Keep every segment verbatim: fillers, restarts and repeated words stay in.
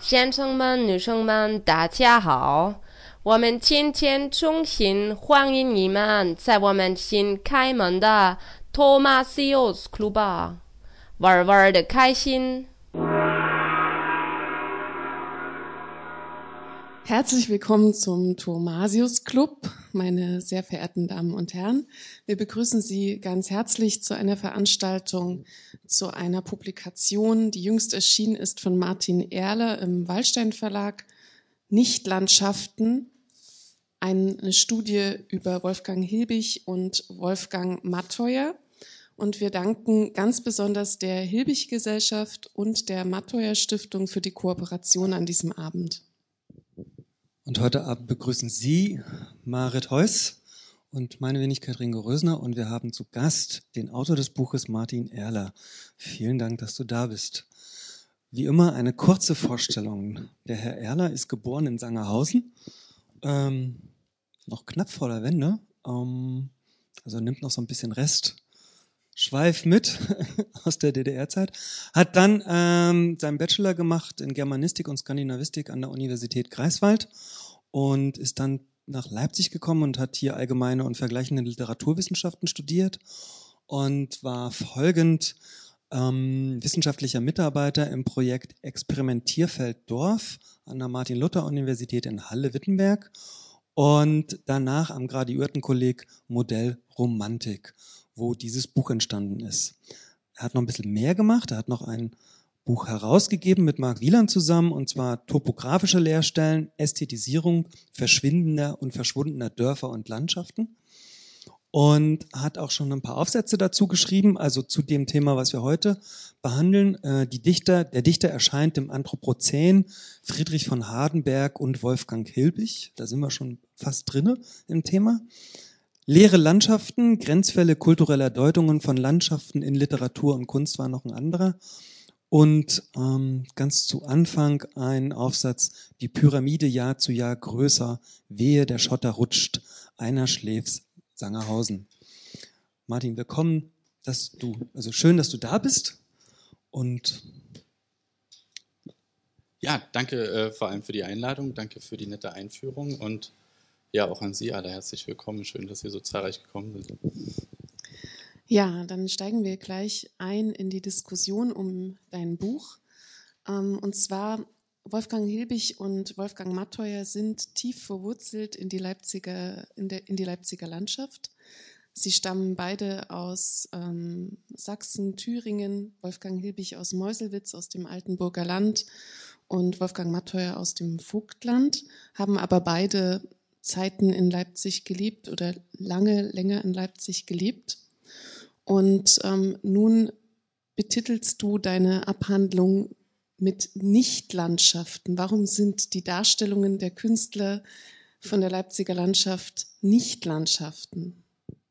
先生们、女生们，大家好！我们今天衷心欢迎你们在我们新开门的 Thomasius Club 玩玩的开心。 Herzlich willkommen zum Thomasius Club, meine sehr verehrten Damen und Herren. Wir begrüßen Sie ganz herzlich zu einer Veranstaltung, zu einer Publikation, die jüngst erschienen ist von Martin Erler im Wallstein Verlag, Nichtlandschaften, eine Studie über Wolfgang Hilbig und Wolfgang Matteuer. Und wir danken ganz besonders der Hilbig-Gesellschaft und der Matteuer-Stiftung für die Kooperation an diesem Abend. Und heute Abend begrüßen Sie Marit Heuss und meine Wenigkeit Ringo Rösner und wir haben zu Gast den Autor des Buches Martin Erler. Vielen Dank, dass du da bist. Wie immer eine kurze Vorstellung. Der Herr Erler ist geboren in Sangerhausen, ähm, noch knapp vor der Wende, ähm, also nimmt noch so ein bisschen Rest. Schweif mit aus der D D R-Zeit, hat dann ähm, seinen Bachelor gemacht in Germanistik und Skandinavistik an der Universität Greifswald und ist dann nach Leipzig gekommen und hat hier allgemeine und vergleichende Literaturwissenschaften studiert und war folgend ähm, wissenschaftlicher Mitarbeiter im Projekt Experimentierfeld Dorf an der Martin-Luther-Universität in Halle-Wittenberg und danach am Graduiertenkolleg Modell Romantik, wo dieses Buch entstanden ist. Er hat noch ein bisschen mehr gemacht, er hat noch ein Buch herausgegeben mit Marc Wieland zusammen, und zwar Topografische Leerstellen, Ästhetisierung verschwindender und verschwundener Dörfer und Landschaften, und hat auch schon ein paar Aufsätze dazu geschrieben, also zu dem Thema, was wir heute behandeln. Die Dichter, der Dichter erscheint im Anthropozän, Friedrich von Hardenberg und Wolfgang Hilbig, da sind wir schon fast drinne im Thema. Leere Landschaften, Grenzfälle kultureller Deutungen von Landschaften in Literatur und Kunst war noch ein anderer. Und ähm, ganz zu Anfang ein Aufsatz, die Pyramide Jahr zu Jahr größer, wehe der Schotter rutscht, einer schläf's, Sangerhausen. Martin, willkommen, dass du, also schön, dass du da bist. Und ja, danke äh, vor allem für die Einladung, danke für die nette Einführung und ja, auch an Sie alle herzlich willkommen. Schön, dass Sie so zahlreich gekommen sind. Ja, dann steigen wir gleich ein in die Diskussion um dein Buch. Und zwar, Wolfgang Hilbig und Wolfgang Matteuer sind tief verwurzelt in die Leipziger, in der, in die Leipziger Landschaft. Sie stammen beide aus ähm, Sachsen, Thüringen, Wolfgang Hilbig aus Meuselwitz, aus dem Altenburger Land, und Wolfgang Matteuer aus dem Vogtland, haben aber beide Zeiten in Leipzig gelebt oder lange, länger in Leipzig gelebt. Und ähm, nun betitelst du deine Abhandlung mit Nichtlandschaften. Warum sind die Darstellungen der Künstler von der Leipziger Landschaft Nichtlandschaften?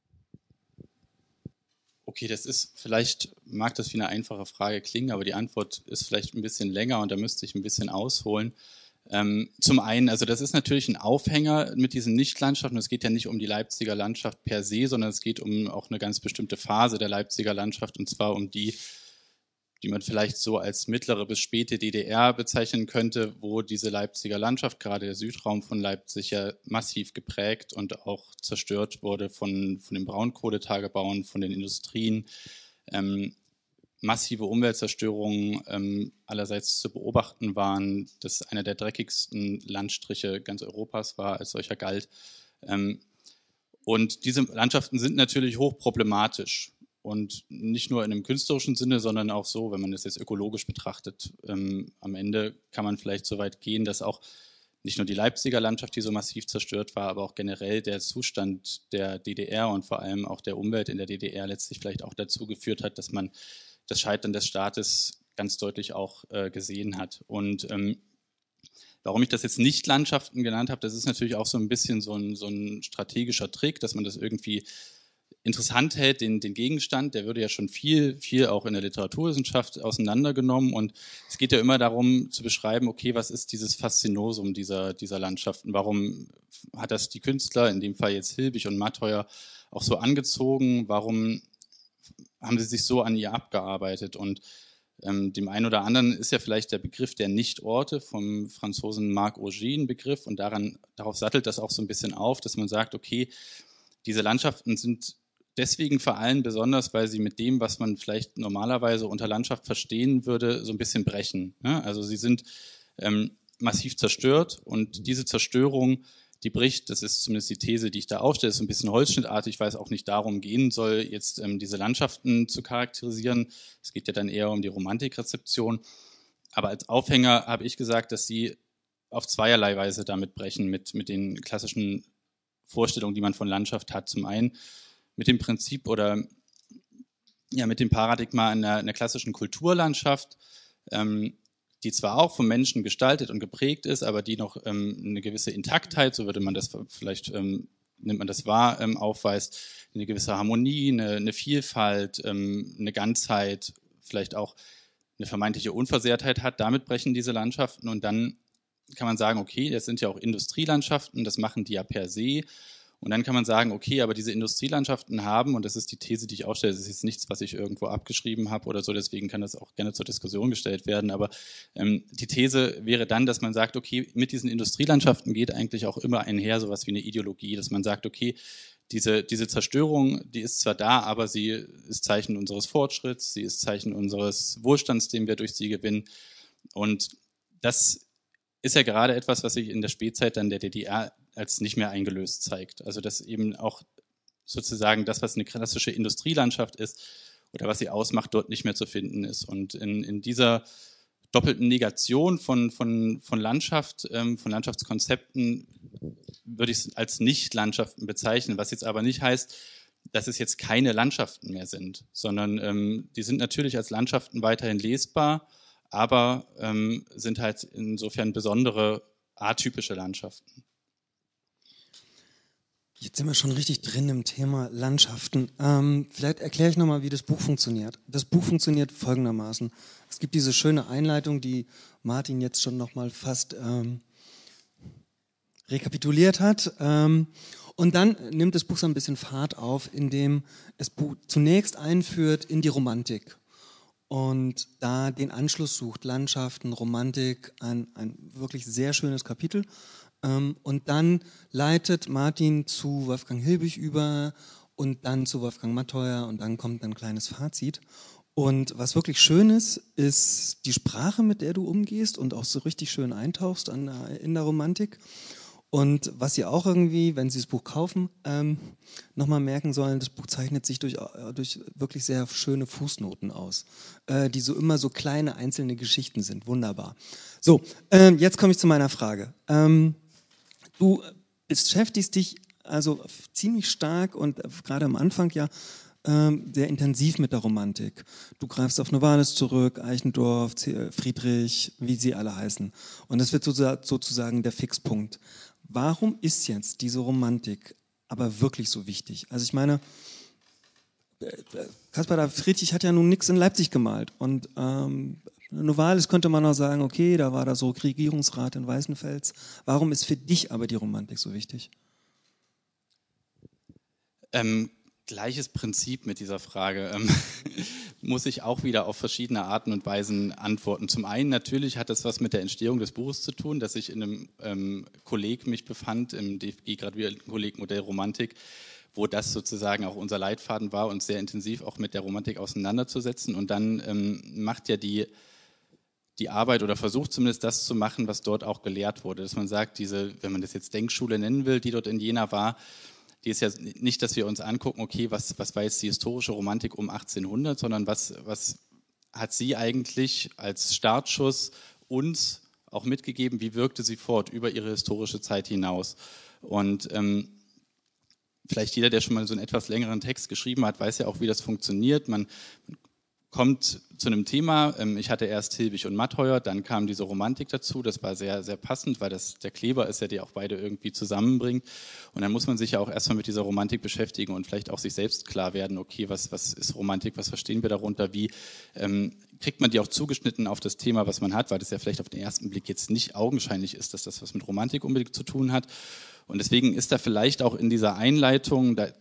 Okay, das ist, vielleicht mag das wie eine einfache Frage klingen, aber die Antwort ist vielleicht ein bisschen länger und da müsste ich ein bisschen ausholen. Ähm, zum einen, also das ist natürlich ein Aufhänger mit diesen Nichtlandschaften. Es geht ja nicht um die Leipziger Landschaft per se, sondern es geht um auch eine ganz bestimmte Phase der Leipziger Landschaft, und zwar um die, die man vielleicht so als mittlere bis späte D D R bezeichnen könnte, wo diese Leipziger Landschaft, gerade der Südraum von Leipzig, ja massiv geprägt und auch zerstört wurde von, von den Braunkohletagebauen, von den Industrien, ähm, massive Umweltzerstörungen ähm, allerseits zu beobachten waren, das einer der dreckigsten Landstriche ganz Europas war, als solcher galt. Ähm, und diese Landschaften sind natürlich hochproblematisch und nicht nur in einem künstlerischen Sinne, sondern auch so, wenn man das jetzt ökologisch betrachtet. Ähm, am Ende kann man vielleicht so weit gehen, dass auch nicht nur die Leipziger Landschaft, die so massiv zerstört war, aber auch generell der Zustand der D D R und vor allem auch der Umwelt in der D D R letztlich vielleicht auch dazu geführt hat, dass man das Scheitern des Staates ganz deutlich auch äh, gesehen hat. Und ähm, warum ich das jetzt nicht Landschaften genannt habe, das ist natürlich auch so ein bisschen so ein, so ein strategischer Trick, dass man das irgendwie interessant hält, den, den Gegenstand, der würde ja schon viel, viel auch in der Literaturwissenschaft auseinandergenommen, und es geht ja immer darum zu beschreiben, okay, was ist dieses Faszinosum dieser, dieser Landschaften, warum hat das die Künstler, in dem Fall jetzt Hilbig und Matteuer, auch so angezogen, warum haben sie sich so an ihr abgearbeitet, und Ähm, dem einen oder anderen ist ja vielleicht der Begriff der Nichtorte vom Franzosen Marc Auger ein Begriff und daran, darauf sattelt das auch so ein bisschen auf, dass man sagt, okay, diese Landschaften sind deswegen vor allem besonders, weil sie mit dem, was man vielleicht normalerweise unter Landschaft verstehen würde, so ein bisschen brechen. Ne? Also sie sind ähm, massiv zerstört und diese Zerstörung, die bricht, das ist zumindest die These, die ich da aufstelle, ist so ein bisschen holzschnittartig, weil es auch nicht darum gehen soll, jetzt ähm, diese Landschaften zu charakterisieren. Es geht ja dann eher um die Romantikrezeption. Aber als Aufhänger habe ich gesagt, dass sie auf zweierlei Weise damit brechen, mit, mit den klassischen Vorstellungen, die man von Landschaft hat. Zum einen mit dem Prinzip oder ja, mit dem Paradigma einer, einer klassischen Kulturlandschaft, ähm, die zwar auch vom Menschen gestaltet und geprägt ist, aber die noch ähm, eine gewisse Intaktheit, so würde man das vielleicht, ähm, nimmt man das wahr, ähm, aufweist, eine gewisse Harmonie, eine, eine Vielfalt, ähm, eine Ganzheit, vielleicht auch eine vermeintliche Unversehrtheit hat. Damit brechen diese Landschaften und dann kann man sagen, okay, das sind ja auch Industrielandschaften, das machen die ja per se. Und dann kann man sagen, okay, aber diese Industrielandschaften haben, und das ist die These, die ich aufstelle, das ist jetzt nichts, was ich irgendwo abgeschrieben habe oder so, deswegen kann das auch gerne zur Diskussion gestellt werden, aber ähm, die These wäre dann, dass man sagt, okay, mit diesen Industrielandschaften geht eigentlich auch immer einher sowas wie eine Ideologie, dass man sagt, okay, diese, diese Zerstörung, die ist zwar da, aber sie ist Zeichen unseres Fortschritts, sie ist Zeichen unseres Wohlstands, den wir durch sie gewinnen, und das ist ja gerade etwas, was sich in der Spätzeit dann der D D R als nicht mehr eingelöst zeigt. Also dass eben auch sozusagen das, was eine klassische Industrielandschaft ist oder was sie ausmacht, dort nicht mehr zu finden ist. Und in, in dieser doppelten Negation von, von, von Landschaft, ähm, von Landschaftskonzepten würde ich es als Nicht-Landschaften bezeichnen, was jetzt aber nicht heißt, dass es jetzt keine Landschaften mehr sind, sondern ähm, die sind natürlich als Landschaften weiterhin lesbar, aber ähm, sind halt insofern besondere, atypische Landschaften. Jetzt sind wir schon richtig drin im Thema Landschaften. Ähm, vielleicht erkläre ich nochmal, wie das Buch funktioniert. Das Buch funktioniert folgendermaßen. Es gibt diese schöne Einleitung, die Martin jetzt schon nochmal fast ähm, rekapituliert hat. Ähm, und dann nimmt das Buch so ein bisschen Fahrt auf, indem es Buch zunächst einführt in die Romantik. Und da den Anschluss sucht, Landschaften, Romantik, ein, ein wirklich sehr schönes Kapitel. Und dann leitet Martin zu Wolfgang Hilbig über und dann zu Wolfgang Matteuer und dann kommt ein kleines Fazit. Und was wirklich schön ist, ist die Sprache, mit der du umgehst und auch so richtig schön eintauchst an, in der Romantik. Und was Sie auch irgendwie, wenn Sie das Buch kaufen, ähm, nochmal merken sollen, das Buch zeichnet sich durch, durch wirklich sehr schöne Fußnoten aus, äh, die so immer so kleine einzelne Geschichten sind. Wunderbar. So, äh, jetzt komme ich zu meiner Frage. Ähm, du beschäftigst dich also ziemlich stark und gerade am Anfang ja ähm, sehr intensiv mit der Romantik. Du greifst auf Novalis zurück, Eichendorff, Friedrich, wie sie alle heißen. Und das wird sozusagen der Fixpunkt. Warum ist jetzt diese Romantik aber wirklich so wichtig? Also ich meine, Caspar David Friedrich hat ja nun nichts in Leipzig gemalt und ähm, Novalis könnte man auch sagen, okay, da war da so Regierungsrat in Weißenfels. Warum ist für dich aber die Romantik so wichtig? Ähm, gleiches Prinzip mit dieser Frage. Ähm, muss ich auch wieder auf verschiedene Arten und Weisen antworten. Zum einen natürlich hat das was mit der Entstehung des Buches zu tun, dass ich in einem ähm, Kolleg mich befand, im D F G-Graduierten-Kolleg Modell Romantik, wo das sozusagen auch unser Leitfaden war, uns sehr intensiv auch mit der Romantik auseinanderzusetzen. Und dann ähm, macht ja die, die Arbeit oder versucht zumindest das zu machen, was dort auch gelehrt wurde. Dass man sagt, diese, wenn man das jetzt Denkschule nennen will, die dort in Jena war, die ist ja nicht, dass wir uns angucken, okay, was, was war jetzt die historische Romantik um achtzehnhundert, sondern was, was hat sie eigentlich als Startschuss uns auch mitgegeben, wie wirkte sie fort über ihre historische Zeit hinaus. Und ähm, vielleicht jeder, der schon mal so einen etwas längeren Text geschrieben hat, weiß ja auch, wie das funktioniert. Man kommt zu einem Thema, ich hatte erst Hilbig und Matteuer, dann kam diese Romantik dazu, das war sehr, sehr passend, weil das der Kleber ist, der die auch beide irgendwie zusammenbringt. Und dann muss man sich ja auch erstmal mit dieser Romantik beschäftigen und vielleicht auch sich selbst klar werden, okay, was, was ist Romantik, was verstehen wir darunter, wie ähm, kriegt man die auch zugeschnitten auf das Thema, was man hat, weil das ja vielleicht auf den ersten Blick jetzt nicht augenscheinlich ist, dass das was mit Romantik unbedingt zu tun hat. Und deswegen ist da vielleicht auch in dieser Einleitung, da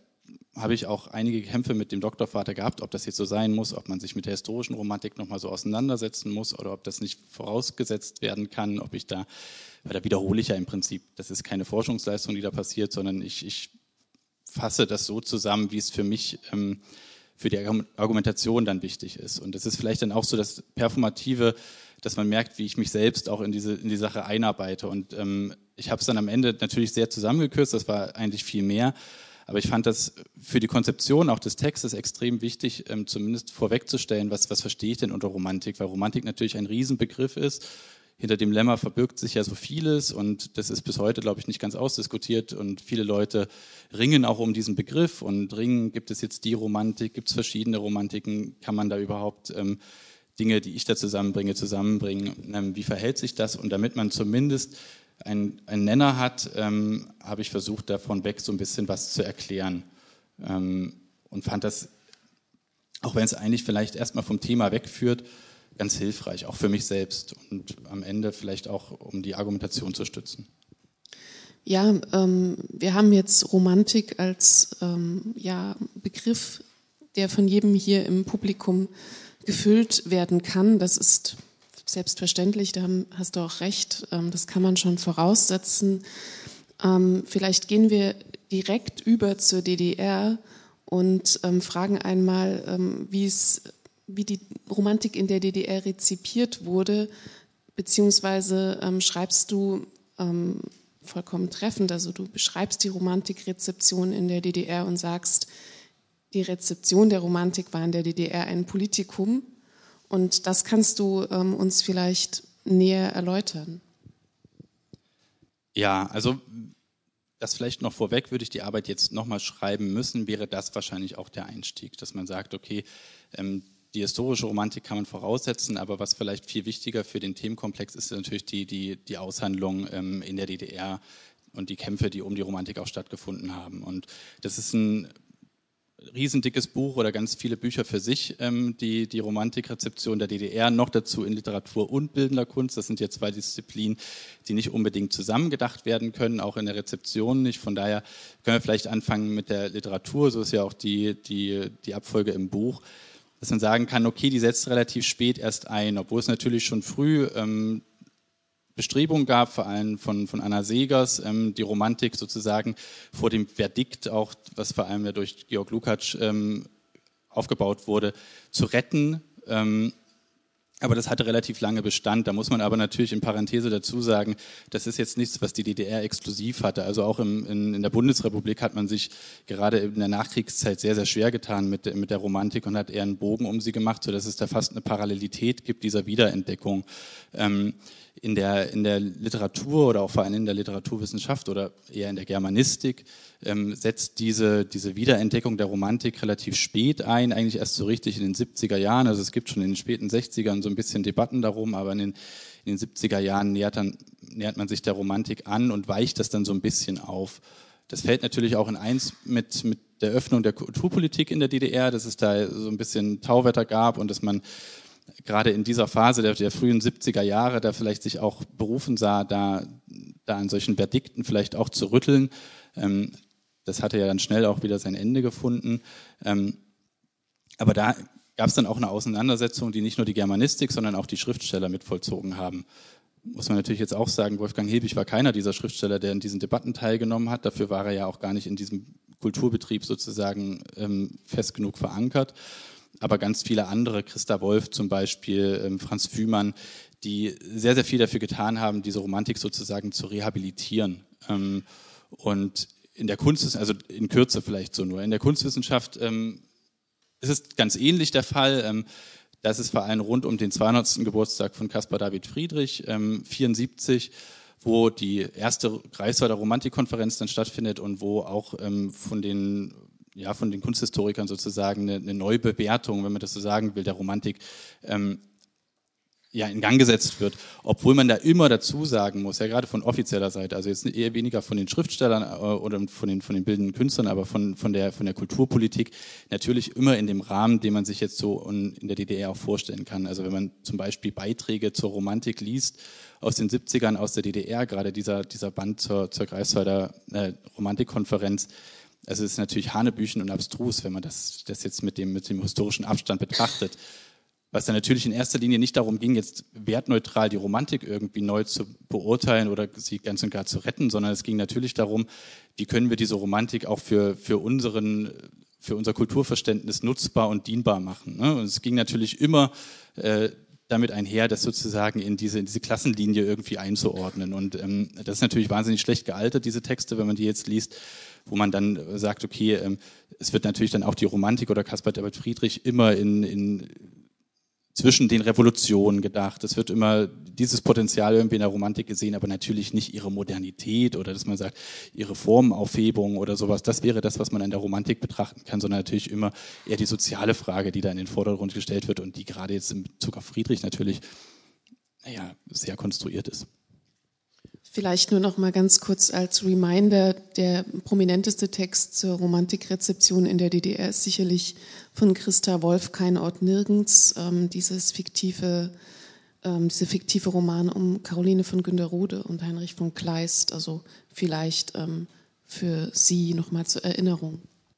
habe ich auch einige Kämpfe mit dem Doktorvater gehabt, ob das jetzt so sein muss, ob man sich mit der historischen Romantik nochmal so auseinandersetzen muss oder ob das nicht vorausgesetzt werden kann, ob ich da, weil da wiederhole ich ja im Prinzip, das ist keine Forschungsleistung, die da passiert, sondern ich, ich fasse das so zusammen, wie es für mich ähm, für die Argumentation dann wichtig ist. Und das ist vielleicht dann auch so das Performative, dass man merkt, wie ich mich selbst auch in diese in die Sache einarbeite. Und ähm, ich habe es dann am Ende natürlich sehr zusammengekürzt, das war eigentlich viel mehr. Aber ich fand das für die Konzeption auch des Textes extrem wichtig, ähm, zumindest vorwegzustellen, was, was verstehe ich denn unter Romantik, weil Romantik natürlich ein Riesenbegriff ist. Hinter dem Lemma verbirgt sich ja so vieles und das ist bis heute, glaube ich, nicht ganz ausdiskutiert und viele Leute ringen auch um diesen Begriff und ringen, gibt es jetzt die Romantik, gibt es verschiedene Romantiken, kann man da überhaupt ähm, Dinge, die ich da zusammenbringe, zusammenbringen, ähm, wie verhält sich das? Und damit man zumindest einen, einen Nenner hat, ähm, habe ich versucht, davon weg so ein bisschen was zu erklären ähm, und fand das, auch wenn es eigentlich vielleicht erstmal vom Thema wegführt, ganz hilfreich, auch für mich selbst und am Ende vielleicht auch, um die Argumentation zu stützen. Ja, ähm, wir haben jetzt Romantik als ähm, ja, Begriff, der von jedem hier im Publikum gefüllt werden kann. Das ist selbstverständlich, da hast du auch recht, ähm, das kann man schon voraussetzen. Ähm, vielleicht gehen wir direkt über zur D D R und ähm, fragen einmal, ähm, wie es wie die Romantik in der D D R rezipiert wurde, beziehungsweise ähm, schreibst du ähm, vollkommen treffend, also du beschreibst die Romantikrezeption in der D D R und sagst, die Rezeption der Romantik war in der D D R ein Politikum und das kannst du ähm, uns vielleicht näher erläutern. Ja, also das vielleicht noch vorweg, würde ich die Arbeit jetzt nochmal schreiben müssen, wäre das wahrscheinlich auch der Einstieg, dass man sagt, okay, ähm, die historische Romantik kann man voraussetzen, aber was vielleicht viel wichtiger für den Themenkomplex ist, ist natürlich die, die, die Aushandlung ähm, in der D D R und die Kämpfe, die um die Romantik auch stattgefunden haben. Und das ist ein riesendickes Buch oder ganz viele Bücher für sich, ähm, die, die Romantikrezeption der D D R, noch dazu in Literatur und bildender Kunst. Das sind ja zwei Disziplinen, die nicht unbedingt zusammengedacht werden können, auch in der Rezeption nicht. Von daher können wir vielleicht anfangen mit der Literatur, so ist ja auch die, die, die Abfolge im Buch, dass man sagen kann, okay, die setzt relativ spät erst ein, obwohl es natürlich schon früh ähm, Bestrebungen gab, vor allem von, von Anna Segers, ähm, die Romantik sozusagen vor dem Verdikt, auch was vor allem ja durch Georg Lukács ähm, aufgebaut wurde, zu retten. Ähm, aber das hatte relativ lange Bestand. Da muss man aber natürlich in Parenthese dazu sagen, das ist jetzt nichts, was die D D R exklusiv hatte. Also auch im, in, in der Bundesrepublik hat man sich gerade in der Nachkriegszeit sehr, sehr schwer getan mit, mit der Romantik und hat eher einen Bogen um sie gemacht, sodass es da fast eine Parallelität gibt dieser Wiederentdeckung. Ähm, in der, in der Literatur oder auch vor allem in der Literaturwissenschaft oder eher in der Germanistik ähm, setzt diese, diese Wiederentdeckung der Romantik relativ spät ein, eigentlich erst so richtig in den siebziger Jahren. Also es gibt schon in den späten sechzigern so ein bisschen Debatten darum, aber in den, in den siebziger Jahren nähert, dann, nähert man sich der Romantik an und weicht das dann so ein bisschen auf. Das fällt natürlich auch in eins mit, mit der Öffnung der Kulturpolitik in der D D R, dass es da so ein bisschen Tauwetter gab und dass man gerade in dieser Phase der, der frühen siebziger Jahre da vielleicht sich auch berufen sah, da, da an solchen Verdikten vielleicht auch zu rütteln. Ähm, das hatte ja dann schnell auch wieder sein Ende gefunden. Ähm, aber da gab es dann auch eine Auseinandersetzung, die nicht nur die Germanistik, sondern auch die Schriftsteller mit vollzogen haben. Muss man natürlich jetzt auch sagen, Wolfgang Hilbig war keiner dieser Schriftsteller, der in diesen Debatten teilgenommen hat. Dafür war er ja auch gar nicht in diesem Kulturbetrieb sozusagen ähm, fest genug verankert. Aber ganz viele andere, Christa Wolf zum Beispiel, ähm, Franz Fühmann, die sehr, sehr viel dafür getan haben, diese Romantik sozusagen zu rehabilitieren. Ähm, und in der Kunst, also in Kürze vielleicht so nur, in der Kunstwissenschaft ähm, ist es ganz ähnlich der Fall. Ähm, das ist vor allem rund um den zweihundertsten Geburtstag von Caspar David Friedrich, ähm, vierundsiebzig, wo die erste Greifswalder Romantikkonferenz dann stattfindet und wo auch ähm, von den ja, von den Kunsthistorikern sozusagen eine, eine Neubewertung, wenn man das so sagen will, der Romantik ähm, ja, in Gang gesetzt wird. Obwohl man da immer dazu sagen muss, ja gerade von offizieller Seite, also jetzt eher weniger von den Schriftstellern äh, oder von den, von den bildenden Künstlern, aber von, von, der, von der Kulturpolitik, natürlich immer in dem Rahmen, den man sich jetzt so in der D D R auch vorstellen kann. Also wenn man zum Beispiel Beiträge zur Romantik liest, aus den siebzigern aus der D D R, gerade dieser, dieser Band zur, zur Greifswalder äh, Romantikkonferenz, also es ist natürlich hanebüchen und abstrus, wenn man das, das jetzt mit dem, mit dem historischen Abstand betrachtet. Was dann natürlich in erster Linie nicht darum ging, jetzt wertneutral die Romantik irgendwie neu zu beurteilen oder sie ganz und gar zu retten, sondern es ging natürlich darum, wie können wir diese Romantik auch für, für, unseren, für unser Kulturverständnis nutzbar und dienbar machen. Ne? Und es ging natürlich immer äh, damit einher, das sozusagen in diese, in diese Klassenlinie irgendwie einzuordnen. Und ähm, das ist natürlich wahnsinnig schlecht gealtert, diese Texte, wenn man die jetzt liest, wo man dann sagt, okay, ähm, es wird natürlich dann auch die Romantik oder Caspar David Friedrich immer in, in zwischen den Revolutionen gedacht. Es wird immer dieses Potenzial irgendwie in der Romantik gesehen, aber natürlich nicht ihre Modernität oder dass man sagt, ihre Formenaufhebung oder sowas. Das wäre das, was man an der Romantik betrachten kann, sondern natürlich immer eher die soziale Frage, die da in den Vordergrund gestellt wird und die gerade jetzt in Bezug auf Friedrich natürlich, naja, sehr konstruiert ist. Vielleicht nur noch mal ganz kurz als Reminder, der prominenteste Text zur Romantikrezeption in der D D R ist sicherlich von Christa Wolf, Kein Ort nirgends, ähm, dieses fiktive, ähm, diese fiktive Roman um Caroline von Günderrode und Heinrich von Kleist, also vielleicht ähm, für Sie noch mal zur Erinnerung.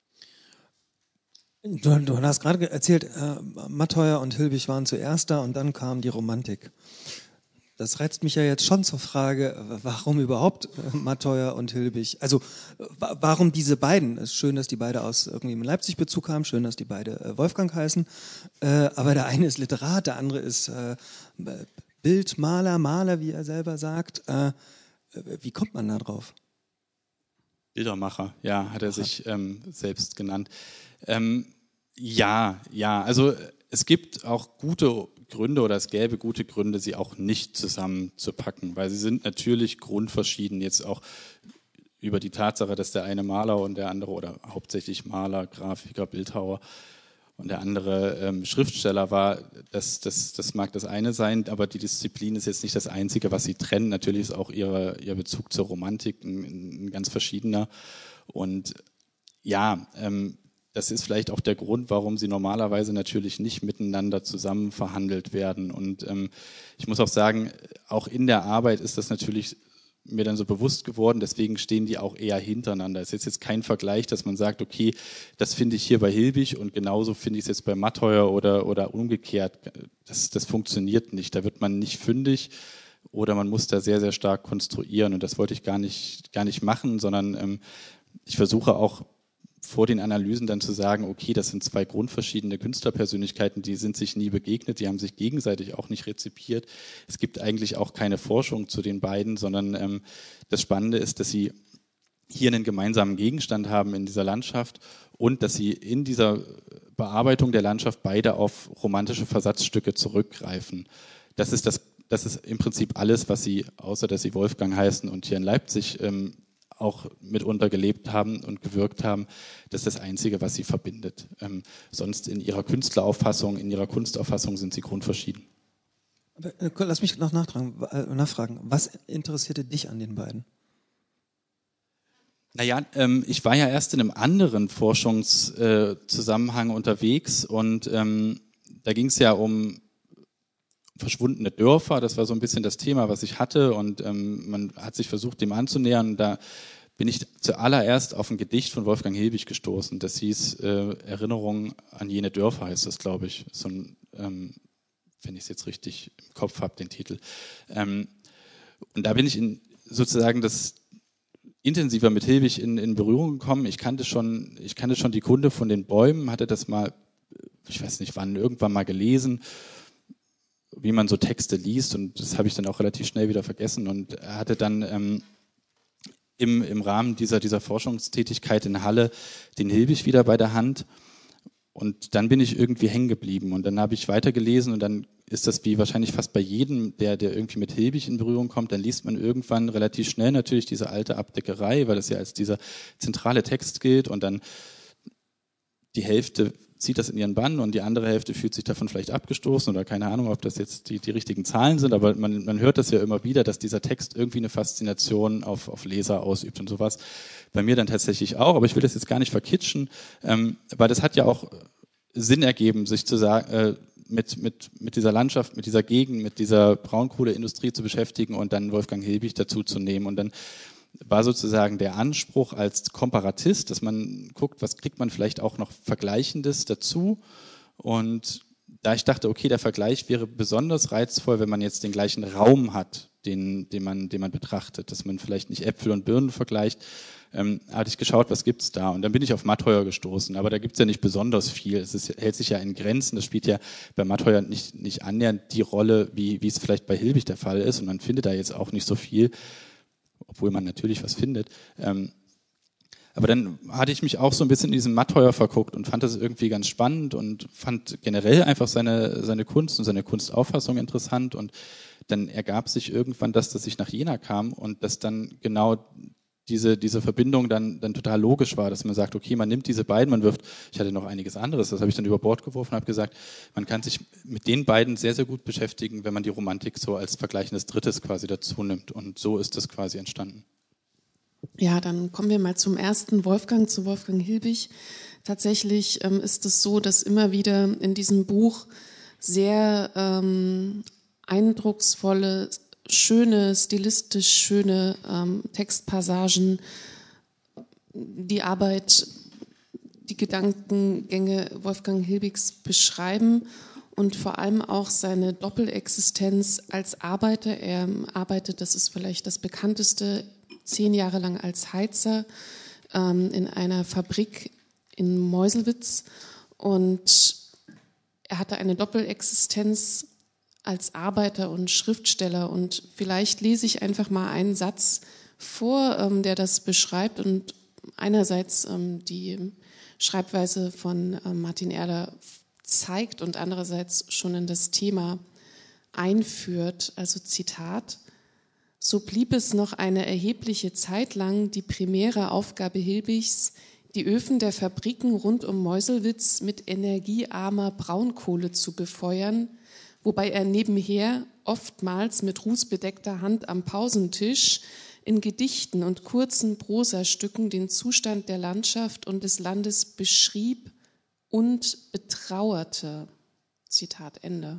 Du, du hast gerade erzählt, äh, Matteuer und Hilbig waren zuerst da und dann kam die Romantik. Das reizt mich ja jetzt schon zur Frage, warum überhaupt Matteuer und Hilbig? Also warum diese beiden? Es ist schön, dass die beide aus irgendwie einem Leipzig-Bezug haben, schön, dass die beide Wolfgang heißen, aber der eine ist Literat, der andere ist Bildmaler, Maler, wie er selber sagt. Wie kommt man da drauf? Bildermacher, ja, hat er sich ähm, selbst genannt. Ähm, ja, ja, also es gibt auch gute Gründe oder es gäbe gute Gründe, sie auch nicht zusammenzupacken, weil sie sind natürlich grundverschieden, jetzt auch über die Tatsache, dass der eine Maler und der andere oder hauptsächlich Maler, Grafiker, Bildhauer und der andere ähm, Schriftsteller war, das, das, das mag das eine sein, aber die Disziplin ist jetzt nicht das Einzige, was sie trennen. Natürlich ist auch ihre, ihr Bezug zur Romantik ein, ein ganz verschiedener und ja, ähm, das ist vielleicht auch der Grund, warum sie normalerweise natürlich nicht miteinander zusammen verhandelt werden. Und ähm, ich muss auch sagen, auch in der Arbeit ist das natürlich mir dann so bewusst geworden, deswegen stehen die auch eher hintereinander. Es ist jetzt kein Vergleich, dass man sagt, okay, das finde ich hier bei Hilbig und genauso finde ich es jetzt bei Matteuer oder, oder umgekehrt. Das, das funktioniert nicht, da wird man nicht fündig oder man muss da sehr, sehr stark konstruieren und das wollte ich gar nicht, gar nicht machen, sondern ähm, ich versuche auch vor den Analysen dann zu sagen, okay, das sind zwei grundverschiedene Künstlerpersönlichkeiten, die sind sich nie begegnet, die haben sich gegenseitig auch nicht rezipiert. Es gibt eigentlich auch keine Forschung zu den beiden, sondern ähm, das Spannende ist, dass sie hier einen gemeinsamen Gegenstand haben in dieser Landschaft und dass sie in dieser Bearbeitung der Landschaft beide auf romantische Versatzstücke zurückgreifen. Das ist, das, das ist im Prinzip alles, was sie, außer dass sie Wolfgang heißen und hier in Leipzig ähm, auch mitunter gelebt haben und gewirkt haben, das ist das Einzige, was sie verbindet. Ähm, sonst in ihrer Künstlerauffassung, in ihrer Kunstauffassung sind sie grundverschieden. Lass mich noch nachfragen. Was interessierte dich an den beiden? Naja, ähm, ich war ja erst in einem anderen Forschungszusammenhang äh, unterwegs und ähm, da ging es ja um verschwundene Dörfer, das war so ein bisschen das Thema, was ich hatte und ähm, man hat sich versucht, dem anzunähern. Da bin ich zuallererst auf ein Gedicht von Wolfgang Hilbig gestoßen. Das hieß äh, Erinnerung an jene Dörfer, heißt das, glaube ich. So ein, ähm, wenn ich es jetzt richtig im Kopf habe, den Titel. Ähm, und da bin ich in, sozusagen das intensiver mit Hilbig in, in Berührung gekommen. Ich kannte schon, ich kannte schon die Kunde von den Bäumen, hatte das mal, ich weiß nicht wann, irgendwann mal gelesen, wie man so Texte liest und das habe ich dann auch relativ schnell wieder vergessen und er hatte dann ähm, im, im Rahmen dieser, dieser Forschungstätigkeit in Halle den Hilbig wieder bei der Hand und dann bin ich irgendwie hängen geblieben und dann habe ich weitergelesen und dann ist das wie wahrscheinlich fast bei jedem, der, der irgendwie mit Hilbig in Berührung kommt, dann liest man irgendwann relativ schnell natürlich diese alte Abdeckerei, weil das ja als dieser zentrale Text gilt und dann die Hälfte zieht das in ihren Bann und die andere Hälfte fühlt sich davon vielleicht abgestoßen oder keine Ahnung, ob das jetzt die, die richtigen Zahlen sind, aber man, man hört das ja immer wieder, dass dieser Text irgendwie eine Faszination auf, auf Leser ausübt und sowas. Bei mir dann tatsächlich auch, aber ich will das jetzt gar nicht verkitschen, ähm, weil das hat ja auch Sinn ergeben, sich zu sagen, äh, mit, mit, mit dieser Landschaft, mit dieser Gegend, mit dieser Braunkohleindustrie zu beschäftigen und dann Wolfgang Hilbig dazu zu nehmen und dann war sozusagen der Anspruch als Komparatist, dass man guckt, was kriegt man vielleicht auch noch Vergleichendes dazu. Und da ich dachte, okay, der Vergleich wäre besonders reizvoll, wenn man jetzt den gleichen Raum hat, den, den, man, den man betrachtet, dass man vielleicht nicht Äpfel und Birnen vergleicht, ähm, hatte ich geschaut, was gibt's da? Und dann bin ich auf Mattheuer gestoßen, aber da gibt's ja nicht besonders viel. Es ist, hält sich ja in Grenzen, das spielt ja bei Mattheuer nicht, nicht annähernd die Rolle, wie, wie es vielleicht bei Hilbig der Fall ist, und man findet da jetzt auch nicht so viel, obwohl man natürlich was findet. Ähm, aber dann hatte ich mich auch so ein bisschen in diesem Mattheuer verguckt und fand das irgendwie ganz spannend und fand generell einfach seine, seine Kunst und seine Kunstauffassung interessant, und dann ergab sich irgendwann das, dass ich nach Jena kam und dass dann genau diese, diese Verbindung dann, dann total logisch war, dass man sagt, okay, man nimmt diese beiden, man wirft, ich hatte noch einiges anderes, das habe ich dann über Bord geworfen und habe gesagt, man kann sich mit den beiden sehr, sehr gut beschäftigen, wenn man die Romantik so als vergleichendes Drittes quasi dazu nimmt, und so ist das quasi entstanden. Ja, dann kommen wir mal zum ersten Wolfgang, zu Wolfgang Hilbig. Tatsächlich ähm, ist es so, dass immer wieder in diesem Buch sehr ähm, eindrucksvolle, schöne, stilistisch schöne ähm, Textpassagen die Arbeit, die Gedankengänge Wolfgang Hilbigs beschreiben und vor allem auch seine Doppelexistenz als Arbeiter. Er arbeitet, das ist vielleicht das bekannteste, zehn Jahre lang als Heizer ähm, in einer Fabrik in Meuselwitz, und er hatte eine Doppelexistenz als Arbeiter und Schriftsteller, und vielleicht lese ich einfach mal einen Satz vor, ähm, der das beschreibt und einerseits ähm, die Schreibweise von ähm, Martin Erler zeigt und andererseits schon in das Thema einführt. Also Zitat: So blieb es noch eine erhebliche Zeit lang die primäre Aufgabe Hilbigs, die Öfen der Fabriken rund um Meuselwitz mit energiearmer Braunkohle zu befeuern, wobei er nebenher oftmals mit rußbedeckter Hand am Pausentisch in Gedichten und kurzen Prosastücken den Zustand der Landschaft und des Landes beschrieb und betrauerte. Zitat Ende.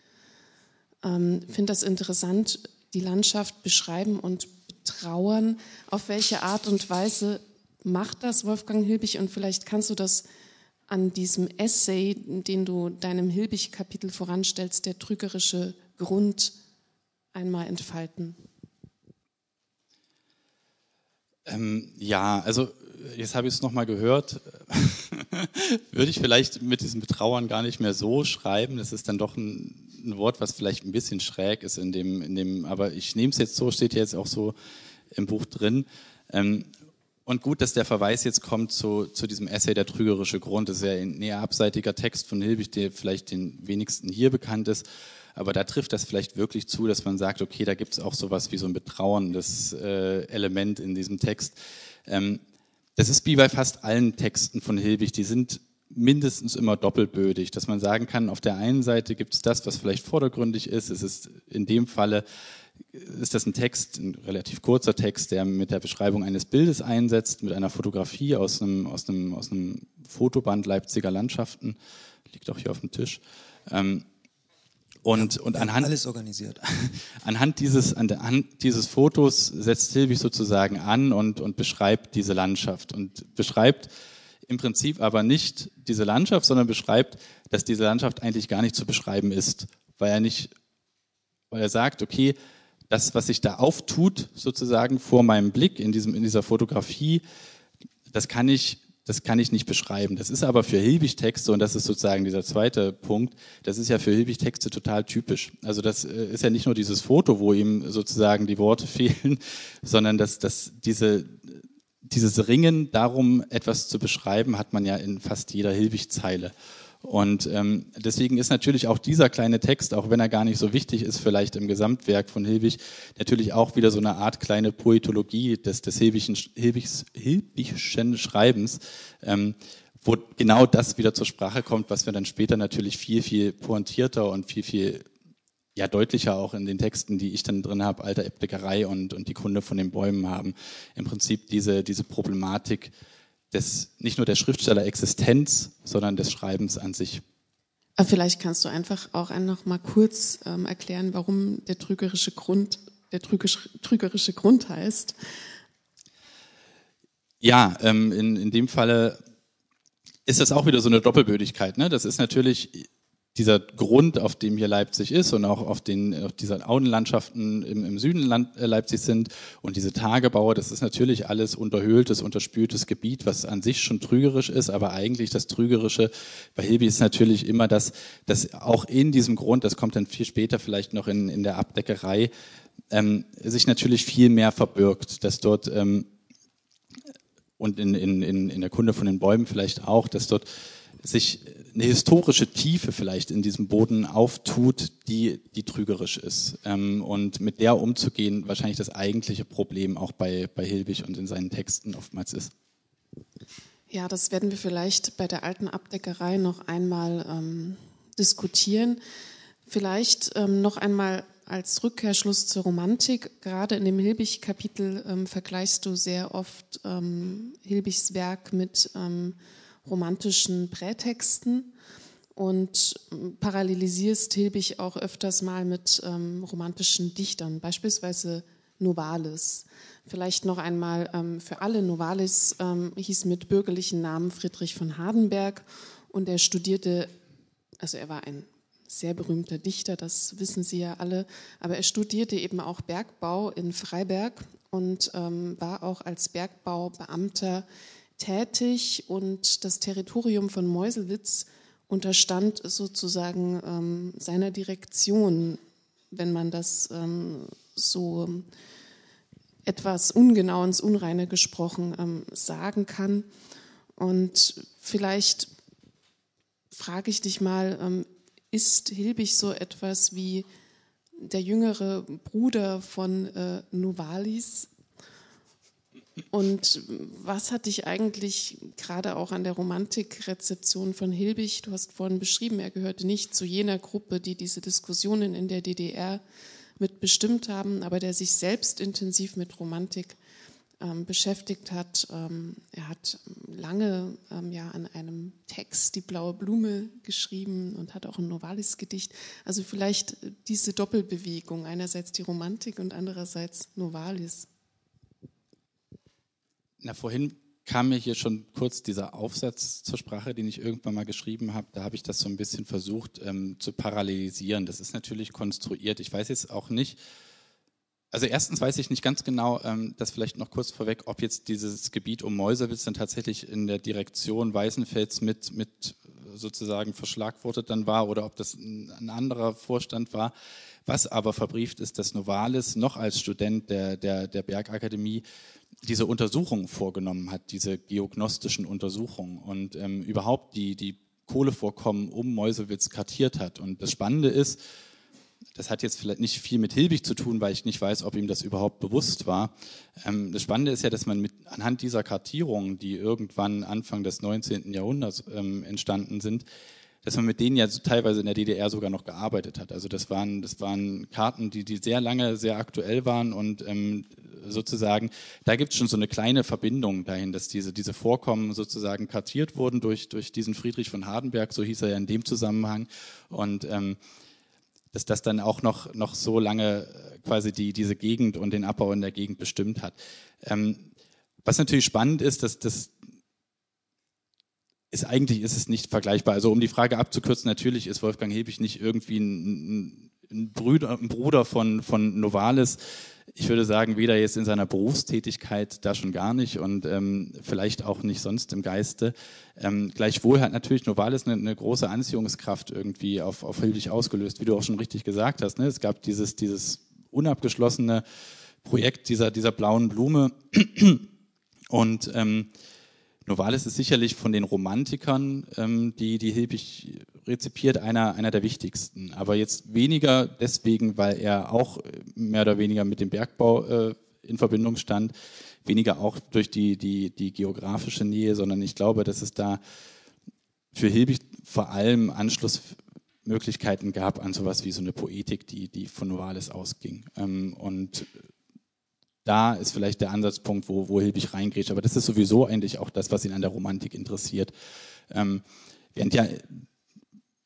Ähm, ich finde das interessant, die Landschaft beschreiben und betrauern. Auf welche Art und Weise macht das Wolfgang Hilbig? Und vielleicht kannst du das an diesem Essay, den du deinem Hilbig-Kapitel voranstellst, der trügerische Grund, einmal entfalten. Ähm, ja, also jetzt habe ich es nochmal gehört, würde ich vielleicht mit diesem Betrauern gar nicht mehr so schreiben. Das ist dann doch ein, ein Wort, was vielleicht ein bisschen schräg ist in dem, in dem, aber ich nehme es jetzt so, steht jetzt auch so im Buch drin. Ähm, und gut, dass der Verweis jetzt kommt zu, zu diesem Essay Der trügerische Grund. Das ist ja ein näher abseitiger Text von Hilbig, der vielleicht den wenigsten hier bekannt ist. Aber da trifft das vielleicht wirklich zu, dass man sagt, okay, da gibt es auch sowas wie so ein betrauerndes äh, Element in diesem Text. Ähm, das ist wie bei fast allen Texten von Hilbig, die sind mindestens immer doppelbödig, dass man sagen kann, auf der einen Seite gibt es das, was vielleicht vordergründig ist. Es ist in dem Falle, ist das ein Text, ein relativ kurzer Text, der mit der Beschreibung eines Bildes einsetzt, mit einer Fotografie aus einem, aus einem, aus einem Fotoband Leipziger Landschaften, liegt auch hier auf dem Tisch. Ähm, Und, und anhand, alles organisiert. anhand, dieses, anhand dieses Fotos setzt Hilbig sozusagen an und, und beschreibt diese Landschaft und beschreibt im Prinzip aber nicht diese Landschaft, sondern beschreibt, dass diese Landschaft eigentlich gar nicht zu beschreiben ist, weil er nicht, weil er sagt, okay, das, was sich da auftut sozusagen vor meinem Blick in diesem, in dieser Fotografie, das kann ich Das kann ich nicht beschreiben. Das ist aber für Hilbig-Texte, und das ist sozusagen dieser zweite Punkt, das ist ja für Hilbig-Texte total typisch. Also das ist ja nicht nur dieses Foto, wo ihm sozusagen die Worte fehlen, sondern dass, dass diese, dieses Ringen darum, etwas zu beschreiben, hat man ja in fast jeder Hilbig-Zeile. Und ähm, deswegen ist natürlich auch dieser kleine Text, auch wenn er gar nicht so wichtig ist vielleicht im Gesamtwerk von Hilbig, natürlich auch wieder so eine Art kleine Poetologie des, des Hilbigschen, Hilbigs, Hilbigschen Schreibens, ähm, wo genau das wieder zur Sprache kommt, was wir dann später natürlich viel, viel pointierter und viel, viel ja, deutlicher auch in den Texten, die ich dann drin habe, Alte Äppleckerei und, und die Kunde von den Bäumen haben. Im Prinzip diese, diese Problematik, des, nicht nur der Schriftstellerexistenz, sondern des Schreibens an sich. Aber vielleicht kannst du einfach auch noch mal kurz ähm, erklären, warum der trügerische Grund der trügerische, trügerische Grund heißt. Ja, ähm, in, in dem Falle ist das auch wieder so eine Doppelbödigkeit. Ne? Das ist natürlich dieser Grund, auf dem hier Leipzig ist und auch auf den auf dieser Auenlandschaften im, im Süden Land, äh, Leipzig sind und diese Tagebaue, das ist natürlich alles unterhöhltes, unterspültes Gebiet, was an sich schon trügerisch ist, aber eigentlich das Trügerische bei Hilbig ist natürlich immer das, dass auch in diesem Grund, das kommt dann viel später vielleicht noch in, in der Abdeckerei, ähm, sich natürlich viel mehr verbirgt, dass dort ähm, und in, in, in der Kunde von den Bäumen vielleicht auch, dass dort sich eine historische Tiefe vielleicht in diesem Boden auftut, die, die trügerisch ist. Ähm, und mit der umzugehen wahrscheinlich das eigentliche Problem auch bei, bei Hilbig und in seinen Texten oftmals ist. Ja, das werden wir vielleicht bei der alten Abdeckerei noch einmal ähm, diskutieren. Vielleicht ähm, noch einmal als Rückkehrschluss zur Romantik. Gerade in dem Hilbig-Kapitel ähm, vergleichst du sehr oft ähm, Hilbigs Werk mit ähm, romantischen Prätexten und parallelisierst Hilbig auch öfters mal mit ähm, romantischen Dichtern, beispielsweise Novalis. Vielleicht noch einmal ähm, für alle, Novalis ähm, hieß mit bürgerlichen Namen Friedrich von Hardenberg und er studierte, also er war ein sehr berühmter Dichter, das wissen Sie ja alle, aber er studierte eben auch Bergbau in Freiberg und ähm, war auch als Bergbaubeamter tätig und das Territorium von Meuselwitz unterstand sozusagen ähm, seiner Direktion, wenn man das ähm, so etwas ungenau ins Unreine gesprochen ähm, sagen kann. Und vielleicht frage ich dich mal, ähm, ist Hilbig so etwas wie der jüngere Bruder von äh, Novalis? Und was hat dich eigentlich gerade auch an der Romantikrezeption von Hilbig, du hast vorhin beschrieben, er gehörte nicht zu jener Gruppe, die diese Diskussionen in der D D R mitbestimmt haben, aber der sich selbst intensiv mit Romantik ähm, beschäftigt hat. Ähm, er hat lange ähm, ja, an einem Text Die blaue Blume geschrieben und hat auch ein Novalis-Gedicht. Also vielleicht diese Doppelbewegung, einerseits die Romantik und andererseits Novalis. Na, vorhin kam mir hier schon kurz dieser Aufsatz zur Sprache, den ich irgendwann mal geschrieben habe. Da habe ich das so ein bisschen versucht ähm, zu parallelisieren. Das ist natürlich konstruiert. Ich weiß jetzt auch nicht, also erstens weiß ich nicht ganz genau, ähm, das vielleicht noch kurz vorweg, ob jetzt dieses Gebiet um Meuselwitz dann tatsächlich in der Direktion Weißenfels mit, mit sozusagen verschlagwortet dann war oder ob das ein, ein anderer Vorstand war. Was aber verbrieft ist, dass Novalis noch als Student der, der, der Bergakademie diese Untersuchungen vorgenommen hat, diese geognostischen Untersuchungen und ähm, überhaupt die, die Kohlevorkommen um Meuselwitz kartiert hat. Und das Spannende ist, das hat jetzt vielleicht nicht viel mit Hilbig zu tun, weil ich nicht weiß, ob ihm das überhaupt bewusst war. Ähm, das Spannende ist ja, dass man mit, anhand dieser Kartierungen, die irgendwann Anfang des neunzehnten Jahrhunderts ähm, entstanden sind, dass man mit denen ja so teilweise in der D D R sogar noch gearbeitet hat. Also das waren, das waren Karten, die, die sehr lange, sehr aktuell waren und ähm, sozusagen, da gibt es schon so eine kleine Verbindung dahin, dass diese, diese Vorkommen sozusagen kartiert wurden durch, durch diesen Friedrich von Hardenberg, so hieß er ja in dem Zusammenhang und ähm, dass das dann auch noch, noch so lange quasi die, diese Gegend und den Abbau in der Gegend bestimmt hat. Ähm, was natürlich spannend ist, dass das ist eigentlich ist es nicht vergleichbar. Also um die Frage abzukürzen, natürlich ist Wolfgang Hilbig nicht irgendwie ein, ein, Brüder, ein Bruder von, von Novalis. Ich würde sagen, weder jetzt in seiner Berufstätigkeit, da schon gar nicht und ähm, vielleicht auch nicht sonst im Geiste. Ähm, gleichwohl hat natürlich Novalis eine, eine große Anziehungskraft irgendwie auf, auf Hilbig ausgelöst, wie du auch schon richtig gesagt hast. Ne? Es gab dieses, dieses unabgeschlossene Projekt dieser, dieser blauen Blume und ähm, Novalis ist sicherlich von den Romantikern, ähm, die, die Hilbig rezipiert, einer, einer der wichtigsten. Aber jetzt weniger deswegen, weil er auch mehr oder weniger mit dem Bergbau äh, in Verbindung stand, weniger auch durch die, die, die geografische Nähe, sondern ich glaube, dass es da für Hilbig vor allem Anschlussmöglichkeiten gab an sowas wie so eine Poetik, die, die von Novalis ausging. Ähm, und da ist vielleicht der Ansatzpunkt, wo, wo Hilbig reingrätscht. Aber das ist sowieso eigentlich auch das, was ihn an der Romantik interessiert. Ähm, während ja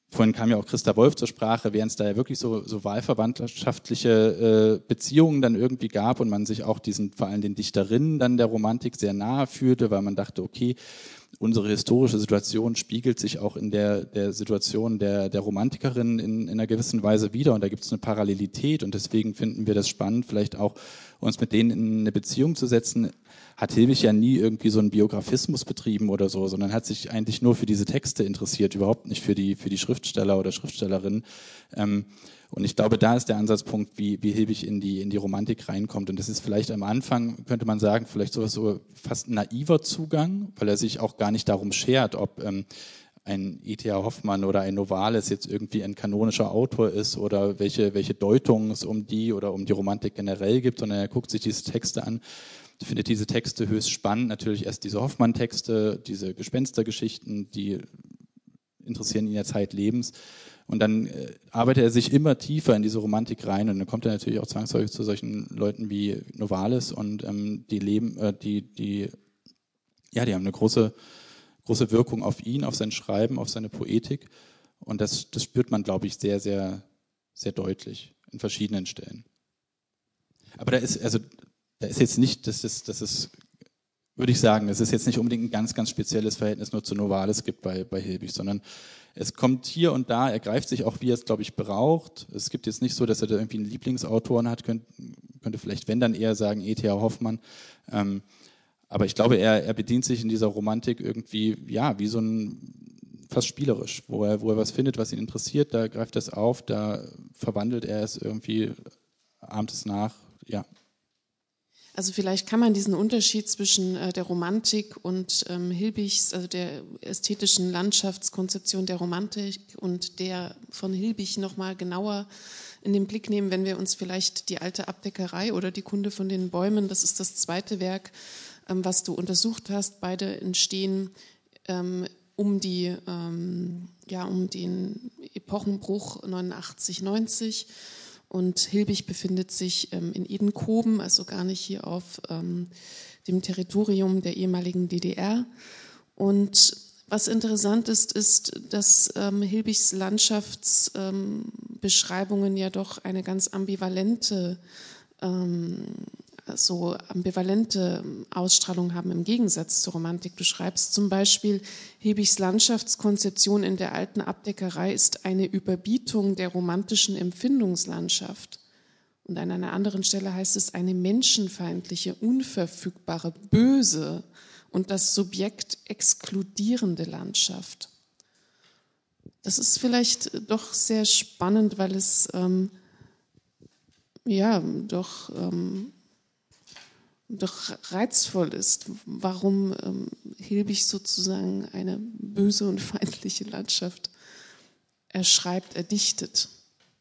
vorhin kam ja auch Christa Wolf zur Sprache, während es da ja wirklich so, so wahlverwandtschaftliche äh, Beziehungen dann irgendwie gab und man sich auch diesen, vor allem den Dichterinnen dann der Romantik sehr nahe fühlte, weil man dachte, okay, unsere historische Situation spiegelt sich auch in der, der Situation der, der Romantikerinnen in, in einer gewissen Weise wieder und da gibt es eine Parallelität und deswegen finden wir das spannend, vielleicht auch uns mit denen in eine Beziehung zu setzen. Hat Hilbig ja nie irgendwie so einen Biografismus betrieben oder so, sondern hat sich eigentlich nur für diese Texte interessiert, überhaupt nicht für die, für die Schriftsteller oder Schriftstellerinnen. Ähm, und ich glaube, da ist der Ansatzpunkt, wie, wie Hilbig in die, in die Romantik reinkommt. Und das ist vielleicht am Anfang, könnte man sagen, vielleicht sowas so fast ein naiver Zugang, weil er sich auch gar nicht darum schert, ob ähm, ein E T H Hoffmann oder ein Novalis jetzt irgendwie ein kanonischer Autor ist oder welche, welche Deutungen es um die oder um die Romantik generell gibt, sondern er guckt sich diese Texte an. Ich finde diese Texte höchst spannend, natürlich erst diese Hoffmann-Texte, diese Gespenstergeschichten, die interessieren ihn ja zeitlebens. Und dann äh, arbeitet er sich immer tiefer in diese Romantik rein und dann kommt er natürlich auch zwangsläufig zu solchen Leuten wie Novalis und ähm, die leben, äh, die, die, ja, die haben eine große, große Wirkung auf ihn, auf sein Schreiben, auf seine Poetik. Und das, das spürt man, glaube ich, sehr, sehr, sehr deutlich in verschiedenen Stellen. Aber da ist, also Da ist jetzt nicht, das ist, das ist, würde ich sagen, es ist jetzt nicht unbedingt ein ganz, ganz spezielles Verhältnis nur zu Novalis gibt bei, bei Hilbig, sondern es kommt hier und da, er greift sich auch, wie er es, glaube ich, braucht. Es gibt jetzt nicht so, dass er da irgendwie einen Lieblingsautoren hat, könnte, könnte vielleicht, wenn dann eher sagen, E T H Hoffmann. Ähm, aber ich glaube, er, er bedient sich in dieser Romantik irgendwie, ja, wie so ein, fast spielerisch, wo er, wo er was findet, was ihn interessiert, da greift er es auf, da verwandelt er es irgendwie, ahmt es nach, ja. Also vielleicht kann man diesen Unterschied zwischen äh, der Romantik und ähm, Hilbigs, also der ästhetischen Landschaftskonzeption der Romantik und der von Hilbig nochmal genauer in den Blick nehmen, wenn wir uns vielleicht die alte Abdeckerei oder die Kunde von den Bäumen, das ist das zweite Werk, ähm, was du untersucht hast, beide entstehen ähm, um die, ähm, ja, um den Epochenbruch neunundachtzig neunzig. Und Hilbig befindet sich ähm, in Edenkoben, also gar nicht hier auf ähm, dem Territorium der ehemaligen D D R. Und was interessant ist, ist, dass ähm, Hilbigs Landschaftsbeschreibungen ähm, ja doch eine ganz ambivalente ähm, so ambivalente Ausstrahlung haben im Gegensatz zur Romantik. Du schreibst zum Beispiel, Hilbigs Landschaftskonzeption in der alten Abdeckerei ist eine Überbietung der romantischen Empfindungslandschaft. Und an einer anderen Stelle heißt es eine menschenfeindliche, unverfügbare, böse und das Subjekt exkludierende Landschaft. Das ist vielleicht doch sehr spannend, weil es ähm, ja doch ähm, doch reizvoll ist, warum ähm, Hilbig sozusagen eine böse und feindliche Landschaft erschreibt, erdichtet.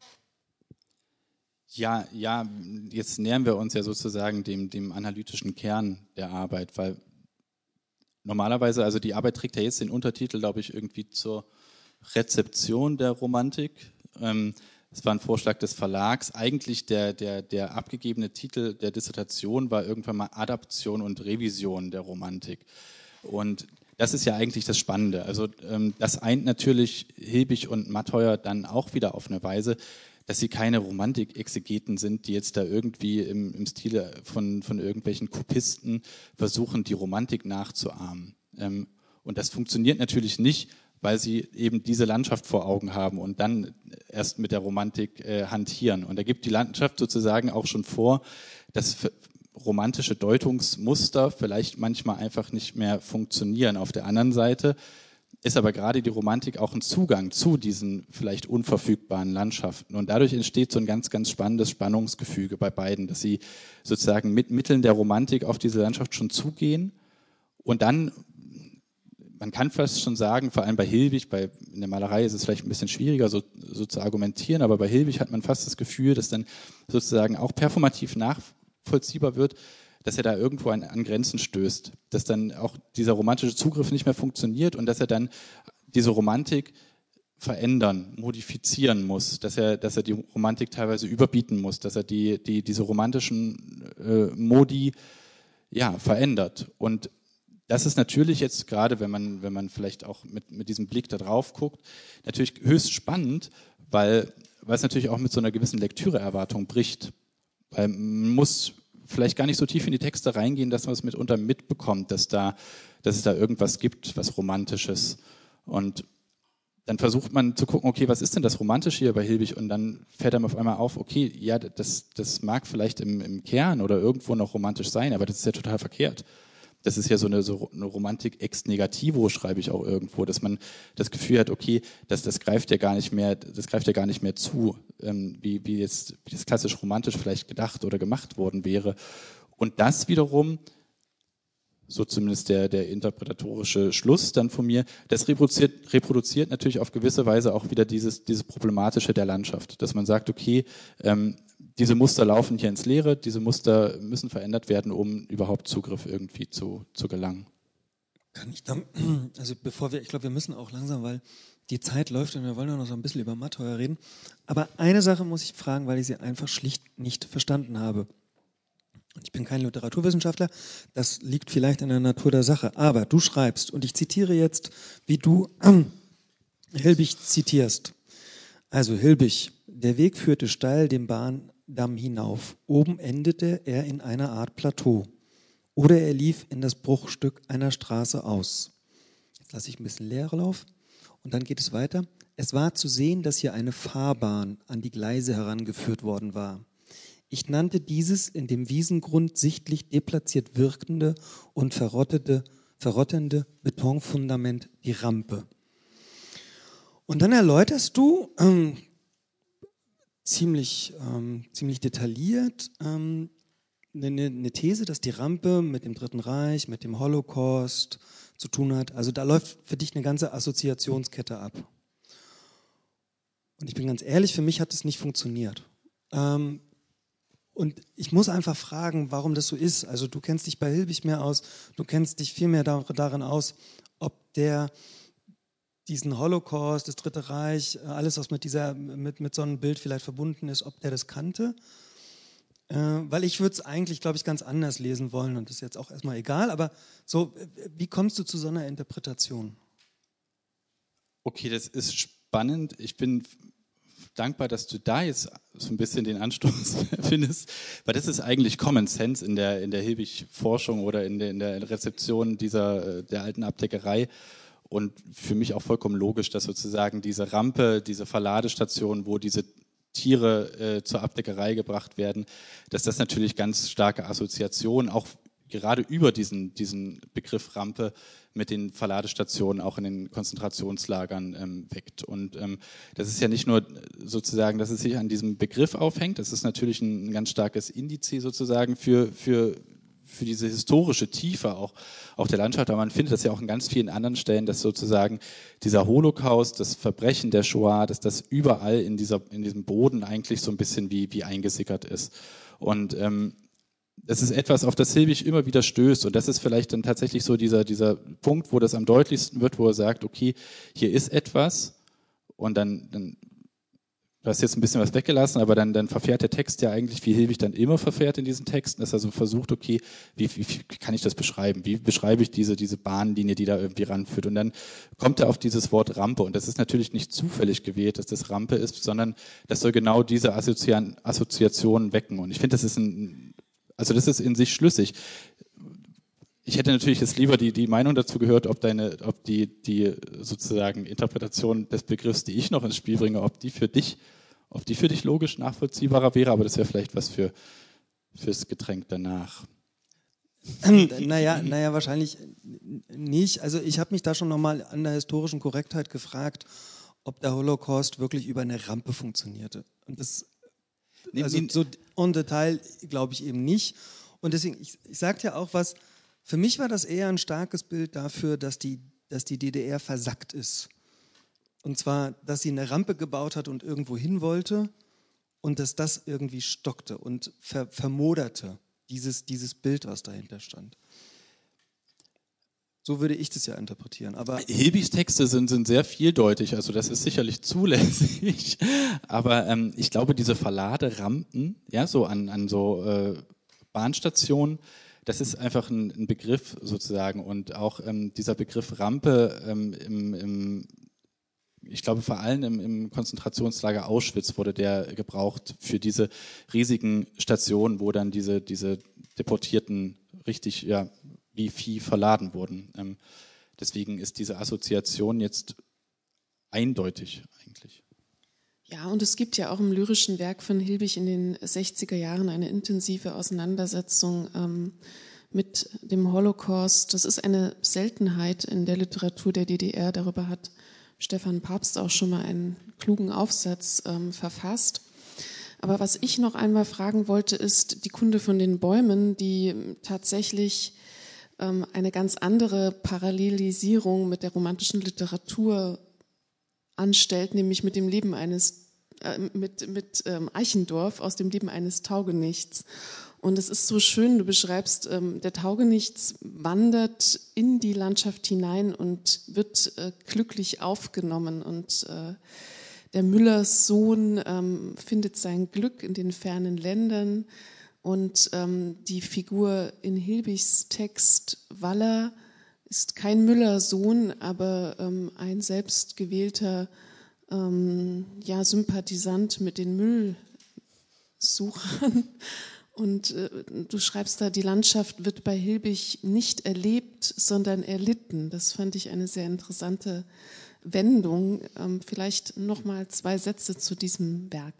Ja, ja, jetzt nähern wir uns ja sozusagen dem, dem analytischen Kern der Arbeit, weil normalerweise, also die Arbeit trägt ja jetzt den Untertitel, glaube ich, irgendwie zur Rezeption der Romantik. Ähm, Das war ein Vorschlag des Verlags. Eigentlich der, der, der abgegebene Titel der Dissertation war irgendwann mal Adaption und Revision der Romantik. Und das ist ja eigentlich das Spannende. Also ähm, das eint natürlich Hilbig und Matteuer dann auch wieder auf eine Weise, dass sie keine Romantik-Exegeten sind, die jetzt da irgendwie im, im Stile von, von irgendwelchen Kopisten versuchen, die Romantik nachzuahmen. Ähm, und das funktioniert natürlich nicht, weil sie eben diese Landschaft vor Augen haben und dann erst mit der Romantik äh, hantieren. Und da gibt die Landschaft sozusagen auch schon vor, dass romantische Deutungsmuster vielleicht manchmal einfach nicht mehr funktionieren. Auf der anderen Seite ist aber gerade die Romantik auch ein Zugang zu diesen vielleicht unverfügbaren Landschaften. Und dadurch entsteht so ein ganz, ganz spannendes Spannungsgefüge bei beiden, dass sie sozusagen mit Mitteln der Romantik auf diese Landschaft schon zugehen und dann, man kann fast schon sagen, vor allem bei Hilbig, bei, in der Malerei ist es vielleicht ein bisschen schwieriger so, so zu argumentieren, aber bei Hilbig hat man fast das Gefühl, dass dann sozusagen auch performativ nachvollziehbar wird, dass er da irgendwo an, an Grenzen stößt, dass dann auch dieser romantische Zugriff nicht mehr funktioniert und dass er dann diese Romantik verändern, modifizieren muss, dass er, dass er die Romantik teilweise überbieten muss, dass er die, die, diese romantischen äh, Modi ja, verändert. Und das ist natürlich jetzt gerade, wenn man, wenn man vielleicht auch mit, mit diesem Blick da drauf guckt, natürlich höchst spannend, weil, weil es natürlich auch mit so einer gewissen Lektüreerwartung bricht. Weil man muss vielleicht gar nicht so tief in die Texte reingehen, dass man es mitunter mitbekommt, dass, da, dass es da irgendwas gibt, was Romantisches. Und dann versucht man zu gucken, okay, was ist denn das Romantische hier bei Hilbig? Und dann fällt einem auf einmal auf, okay, ja, das, das mag vielleicht im, im Kern oder irgendwo noch romantisch sein, aber das ist ja total verkehrt. Das ist ja so eine, so eine Romantik ex negativo, schreibe ich auch irgendwo, dass man das Gefühl hat, okay, das, das greift ja gar nicht mehr, das greift ja gar nicht mehr zu, ähm, wie, wie, jetzt, wie das klassisch romantisch vielleicht gedacht oder gemacht worden wäre. Und das wiederum, so zumindest der, der interpretatorische Schluss dann von mir, das reproduziert, reproduziert natürlich auf gewisse Weise auch wieder dieses, dieses Problematische der Landschaft, dass man sagt, okay, ähm, diese Muster laufen hier ins Leere, diese Muster müssen verändert werden, um überhaupt Zugriff irgendwie zu, zu gelangen. Kann ich dann, also bevor wir, ich glaube, wir müssen auch langsam, weil die Zeit läuft und wir wollen auch noch so ein bisschen über Matteuer reden. Aber eine Sache muss ich fragen, weil ich sie einfach schlicht nicht verstanden habe. Und ich bin kein Literaturwissenschaftler, das liegt vielleicht in der Natur der Sache. Aber du schreibst, und ich zitiere jetzt, wie du Hilbig zitierst. Also Hilbig, der Weg führte steil den Bahndamm hinauf. Oben endete er in einer Art Plateau. Oder er lief in das Bruchstück einer Straße aus. Jetzt lasse ich ein bisschen Leerlauf und dann geht es weiter. Es war zu sehen, dass hier eine Fahrbahn an die Gleise herangeführt worden war. Ich nannte dieses in dem Wiesengrund sichtlich deplatziert wirkende und verrottete, verrottende Betonfundament die Rampe. Und dann erläuterst du ähm, ziemlich, ähm, ziemlich detailliert ähm, eine, eine These, dass die Rampe mit dem Dritten Reich, mit dem Holocaust zu tun hat. Also da läuft für dich eine ganze Assoziationskette ab. Und ich bin ganz ehrlich, für mich hat es nicht funktioniert. Ähm, und ich muss einfach fragen, warum das so ist. Also du kennst dich bei Hilbig mehr aus, du kennst dich viel mehr da, darin aus, ob der diesen Holocaust, das Dritte Reich, alles, was mit, dieser, mit, mit so einem Bild vielleicht verbunden ist, ob der das kannte. Äh, weil ich würde es eigentlich, glaube ich, ganz anders lesen wollen und das ist jetzt auch erstmal egal, aber so, wie kommst du zu so einer Interpretation? Okay, das ist spannend. Ich bin dankbar, dass du da jetzt so ein bisschen den Anstoß findest, weil das ist eigentlich Common Sense in der, in der Hilbig-Forschung oder in der, in der Rezeption dieser, der alten Abdeckerei. Und für mich auch vollkommen logisch, dass sozusagen diese Rampe, diese Verladestation, wo diese Tiere äh, zur Abdeckerei gebracht werden, dass das natürlich ganz starke Assoziationen auch gerade über diesen, diesen Begriff Rampe mit den Verladestationen auch in den Konzentrationslagern ähm, weckt. Und ähm, das ist ja nicht nur sozusagen, dass es sich an diesem Begriff aufhängt, das ist natürlich ein, ein ganz starkes Indiz sozusagen für, für für diese historische Tiefe auch, auch der Landschaft, aber man findet das ja auch in ganz vielen anderen Stellen, dass sozusagen dieser Holocaust, das Verbrechen der Shoah, dass das überall in, dieser, in diesem Boden eigentlich so ein bisschen wie, wie eingesickert ist. Und ähm, das ist etwas, auf das Hilbig immer wieder stößt und das ist vielleicht dann tatsächlich so dieser, dieser Punkt, wo das am deutlichsten wird, wo er sagt, okay, hier ist etwas und dann, dann du hast jetzt ein bisschen was weggelassen, aber dann, dann verfährt der Text ja eigentlich, wie Hilbig dann immer verfährt in diesen Texten, dass er so versucht, okay, wie, wie, wie kann ich das beschreiben? Wie beschreibe ich diese, diese Bahnlinie, die da irgendwie ranführt? Und dann kommt er auf dieses Wort Rampe und das ist natürlich nicht zufällig gewählt, dass das Rampe ist, sondern das soll genau diese Assozian, Assoziationen wecken. Und ich finde, das ist ein, also das ist in sich schlüssig. Ich hätte natürlich jetzt lieber die, die Meinung dazu gehört, ob deine, ob die, die sozusagen Interpretation des Begriffs, die ich noch ins Spiel bringe, ob die für dich, ob die für dich logisch nachvollziehbarer wäre, aber das wäre vielleicht was für fürs Getränk danach. Naja, naja, wahrscheinlich nicht. Also ich habe mich da schon nochmal an der historischen Korrektheit gefragt, ob der Holocaust wirklich über eine Rampe funktionierte. Und das, also so en Detail glaube ich eben nicht. Und deswegen, ich, ich sagte ja auch was. Für mich war das eher ein starkes Bild dafür, dass die, dass die D D R versackt ist. Und zwar, dass sie eine Rampe gebaut hat und irgendwo hin wollte und dass das irgendwie stockte und ver, vermoderte, dieses, dieses Bild, was dahinter stand. So würde ich das ja interpretieren. Aber Hilbigs Texte sind, sind sehr vieldeutig, also das ist sicherlich zulässig, aber ähm, ich glaube, diese Verladerampen, ja, so an, an so äh, Bahnstationen, das ist einfach ein, ein Begriff sozusagen und auch ähm, dieser Begriff Rampe ähm, im, im ich glaube vor allem im, im Konzentrationslager Auschwitz wurde der gebraucht für diese riesigen Stationen, wo dann diese, diese Deportierten richtig ja, wie Vieh verladen wurden. Ähm, deswegen ist diese Assoziation jetzt eindeutig eigentlich. Ja, und es gibt ja auch im lyrischen Werk von Hilbig in den sechziger Jahren eine intensive Auseinandersetzung ähm, mit dem Holocaust. Das ist eine Seltenheit in der Literatur der D D R. Darüber hat Stefan Papst auch schon mal einen klugen Aufsatz ähm, verfasst. Aber was ich noch einmal fragen wollte, ist die Kunde von den Bäumen, die tatsächlich ähm, eine ganz andere Parallelisierung mit der romantischen Literatur anstellt, nämlich mit dem Leben eines, äh, mit, mit ähm, Eichendorff aus dem Leben eines Taugenichts. Und es ist so schön, du beschreibst, ähm, der Taugenichts wandert in die Landschaft hinein und wird äh, glücklich aufgenommen. Und äh, der Müllers Sohn ähm, findet sein Glück in den fernen Ländern. Und ähm, die Figur in Hilbigs Text Waller ist kein Müllersohn, aber ähm, ein selbstgewählter ähm, ja, Sympathisant mit den Müllsuchern. Und äh, du schreibst da, die Landschaft wird bei Hilbig nicht erlebt, sondern erlitten. Das fand ich eine sehr interessante Wendung. Ähm, vielleicht noch mal zwei Sätze zu diesem Werk.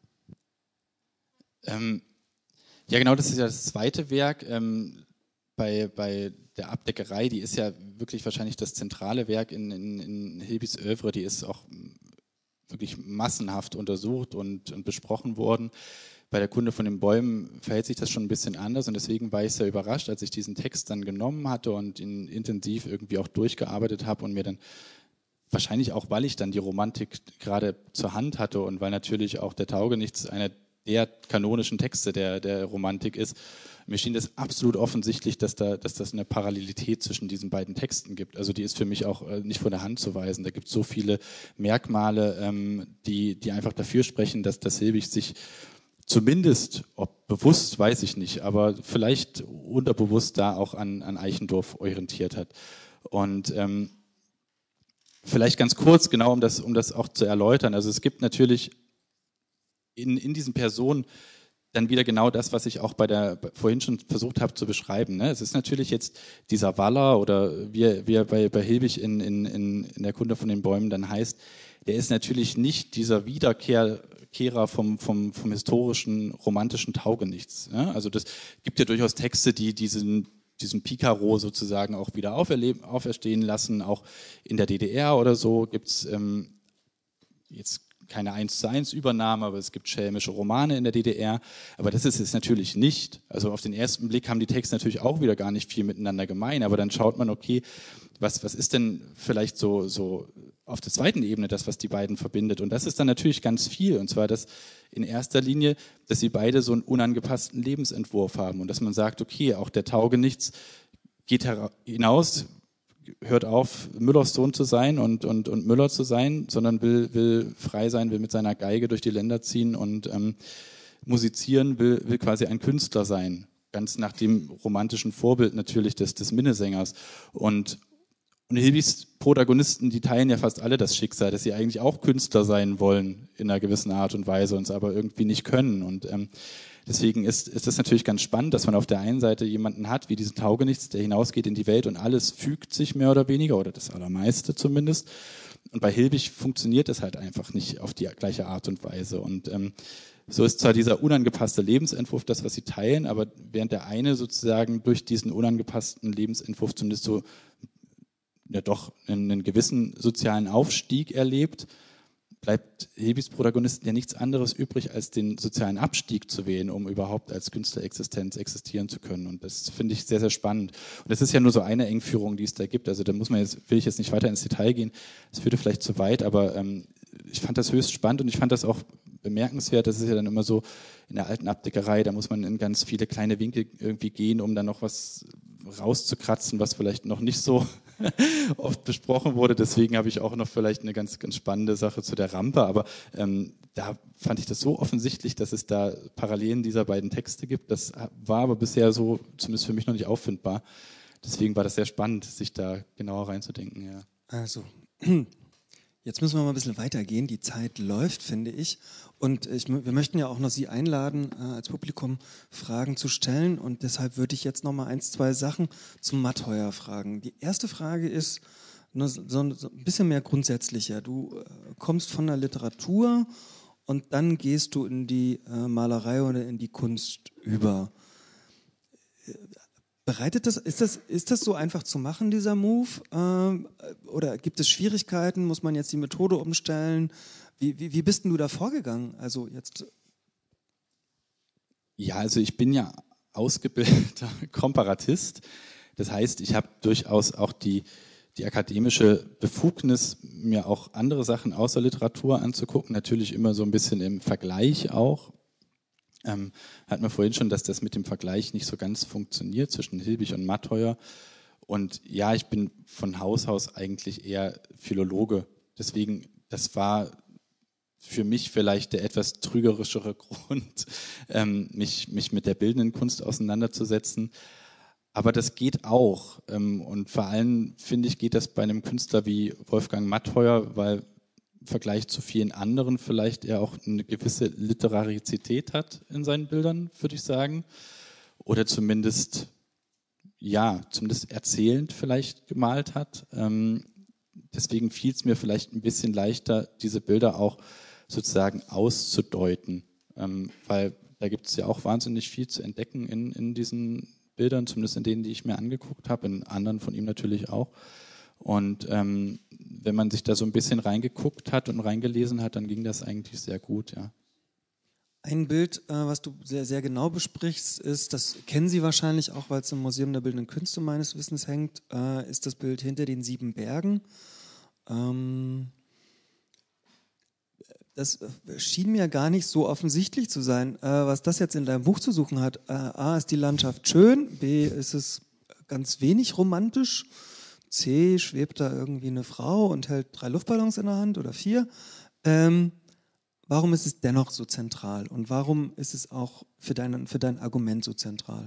Ähm, ja, genau, das ist ja das zweite Werk. Ähm, bei, bei der Abdeckerei, die ist ja wirklich wahrscheinlich das zentrale Werk in, in, in Hilbigs Œuvre. Die ist auch wirklich massenhaft untersucht und, und besprochen worden. Bei der Kunde von den Bäumen verhält sich das schon ein bisschen anders und deswegen war ich sehr überrascht, als ich diesen Text dann genommen hatte und ihn intensiv irgendwie auch durchgearbeitet habe und mir dann wahrscheinlich auch, weil ich dann die Romantik gerade zur Hand hatte und weil natürlich auch der Taugenichts einer der kanonischen Texte der, der Romantik ist, mir schien das absolut offensichtlich, dass da, dass das eine Parallelität zwischen diesen beiden Texten gibt. Also die ist für mich auch nicht von der Hand zu weisen. Da gibt es so viele Merkmale, ähm, die, die einfach dafür sprechen, dass das Hilbig sich zumindest, ob bewusst, weiß ich nicht, aber vielleicht unterbewusst da auch an, an Eichendorff orientiert hat. Und ähm, vielleicht ganz kurz, genau um das, um das auch zu erläutern. Also es gibt natürlich in, in diesen Personen dann wieder genau das, was ich auch bei der vorhin schon versucht habe zu beschreiben. Ne? Es ist natürlich jetzt dieser Waller oder wie, wie er bei, bei Hilbig in, in, in der Kunde von den Bäumen dann heißt, der ist natürlich nicht dieser Wiederkehr Kehrer vom, vom, vom historischen, romantischen Taugenichts. Ja? Also das gibt ja durchaus Texte, die diesen, diesen Picaro sozusagen auch wieder auferleben, auferstehen lassen. Auch in der D D R oder so gibt es ähm, jetzt keine eins zu eins Übernahme, aber es gibt schelmische Romane in der D D R. Aber das ist es natürlich nicht. Also auf den ersten Blick haben die Texte natürlich auch wieder gar nicht viel miteinander gemein. Aber dann schaut man, okay, was, was ist denn vielleicht so, so auf der zweiten Ebene das, was die beiden verbindet. Und das ist dann natürlich ganz viel. Und zwar das in erster Linie, dass sie beide so einen unangepassten Lebensentwurf haben. Und dass man sagt, okay, auch der Taugenichts geht hinaus, hört auf, Müllers Sohn zu sein und, und, und Müller zu sein, sondern will, will frei sein, will mit seiner Geige durch die Länder ziehen und ähm, musizieren, will, will quasi ein Künstler sein. Ganz nach dem romantischen Vorbild natürlich des, des Minnesängers. Und Und Hilbigs Protagonisten, die teilen ja fast alle das Schicksal, dass sie eigentlich auch Künstler sein wollen in einer gewissen Art und Weise und es aber irgendwie nicht können. Und ähm, deswegen ist, ist das natürlich ganz spannend, dass man auf der einen Seite jemanden hat, wie diesen Taugenichts, der hinausgeht in die Welt und alles fügt sich mehr oder weniger, oder das Allermeiste zumindest. Und bei Hilbig funktioniert das halt einfach nicht auf die gleiche Art und Weise. Und ähm, so ist zwar dieser unangepasste Lebensentwurf das, was sie teilen, aber während der eine sozusagen durch diesen unangepassten Lebensentwurf zumindest so ja doch einen, einen gewissen sozialen Aufstieg erlebt, bleibt Hilbigs Protagonisten ja nichts anderes übrig, als den sozialen Abstieg zu wählen, um überhaupt als Künstlerexistenz existieren zu können. Und das finde ich sehr, sehr spannend. Und das ist ja nur so eine Engführung, die es da gibt. Also da muss man jetzt, will ich jetzt nicht weiter ins Detail gehen. Das führte vielleicht zu weit, aber ähm, ich fand das höchst spannend und ich fand das auch bemerkenswert. Das ist ja dann immer so in der alten Abdeckerei, da muss man in ganz viele kleine Winkel irgendwie gehen, um dann noch was rauszukratzen, was vielleicht noch nicht so oft besprochen wurde. Deswegen habe ich auch noch vielleicht eine ganz, ganz spannende Sache zu der Rampe. Aber ähm, da fand ich das so offensichtlich, dass es da Parallelen dieser beiden Texte gibt. Das war aber bisher so, zumindest für mich, noch nicht auffindbar. Deswegen war das sehr spannend, sich da genauer reinzudenken. Ja. Also, jetzt müssen wir mal ein bisschen weitergehen. Die Zeit läuft, finde ich. Und ich, wir möchten ja auch noch Sie einladen, äh, als Publikum Fragen zu stellen. Und deshalb würde ich jetzt noch mal eins, zwei Sachen zum Mattheuer fragen. Die erste Frage ist nur so, so ein bisschen mehr grundsätzlicher. Du äh, kommst von der Literatur und dann gehst du in die äh, Malerei oder in die Kunst über. Bereitet das, ist das, ist das so einfach zu machen, dieser Move? Ähm, oder gibt es Schwierigkeiten? Muss man jetzt die Methode umstellen? Wie, wie, wie bist denn du da vorgegangen? Also jetzt. Ja, also ich bin ja ausgebildeter Komparatist. Das heißt, ich habe durchaus auch die, die akademische Befugnis, mir auch andere Sachen außer Literatur anzugucken. Natürlich immer so ein bisschen im Vergleich auch. Ähm, hatten wir vorhin schon, dass das mit dem Vergleich nicht so ganz funktioniert zwischen Hilbig und Mattheuer. Und ja, ich bin von Haus aus eigentlich eher Philologe. Deswegen, das war für mich vielleicht der etwas trügerischere Grund, ähm, mich, mich mit der bildenden Kunst auseinanderzusetzen. Aber das geht auch. Ähm, und vor allem, finde ich, geht das bei einem Künstler wie Wolfgang Mattheuer, weil im Vergleich zu vielen anderen vielleicht er auch eine gewisse Literarizität hat in seinen Bildern, würde ich sagen. Oder zumindest, ja, zumindest erzählend vielleicht gemalt hat. Ähm, deswegen fiel es mir vielleicht ein bisschen leichter, diese Bilder auch sozusagen auszudeuten. Ähm, weil da gibt es ja auch wahnsinnig viel zu entdecken in, in diesen Bildern, zumindest in denen, die ich mir angeguckt habe, in anderen von ihm natürlich auch. Und ähm, wenn man sich da so ein bisschen reingeguckt hat und reingelesen hat, dann ging das eigentlich sehr gut, ja. Ein Bild, äh, was du sehr, sehr genau besprichst, ist, das kennen Sie wahrscheinlich auch, weil es im Museum der Bildenden Künste meines Wissens hängt, äh, ist das Bild Hinter den sieben Bergen. Ähm, das schien mir gar nicht so offensichtlich zu sein, äh, was das jetzt in deinem Buch zu suchen hat. Äh, A, ist die Landschaft schön, B, ist es ganz wenig romantisch, C, schwebt da irgendwie eine Frau und hält drei Luftballons in der Hand oder vier. Ähm, warum ist es dennoch so zentral und warum ist es auch für dein, für dein Argument so zentral?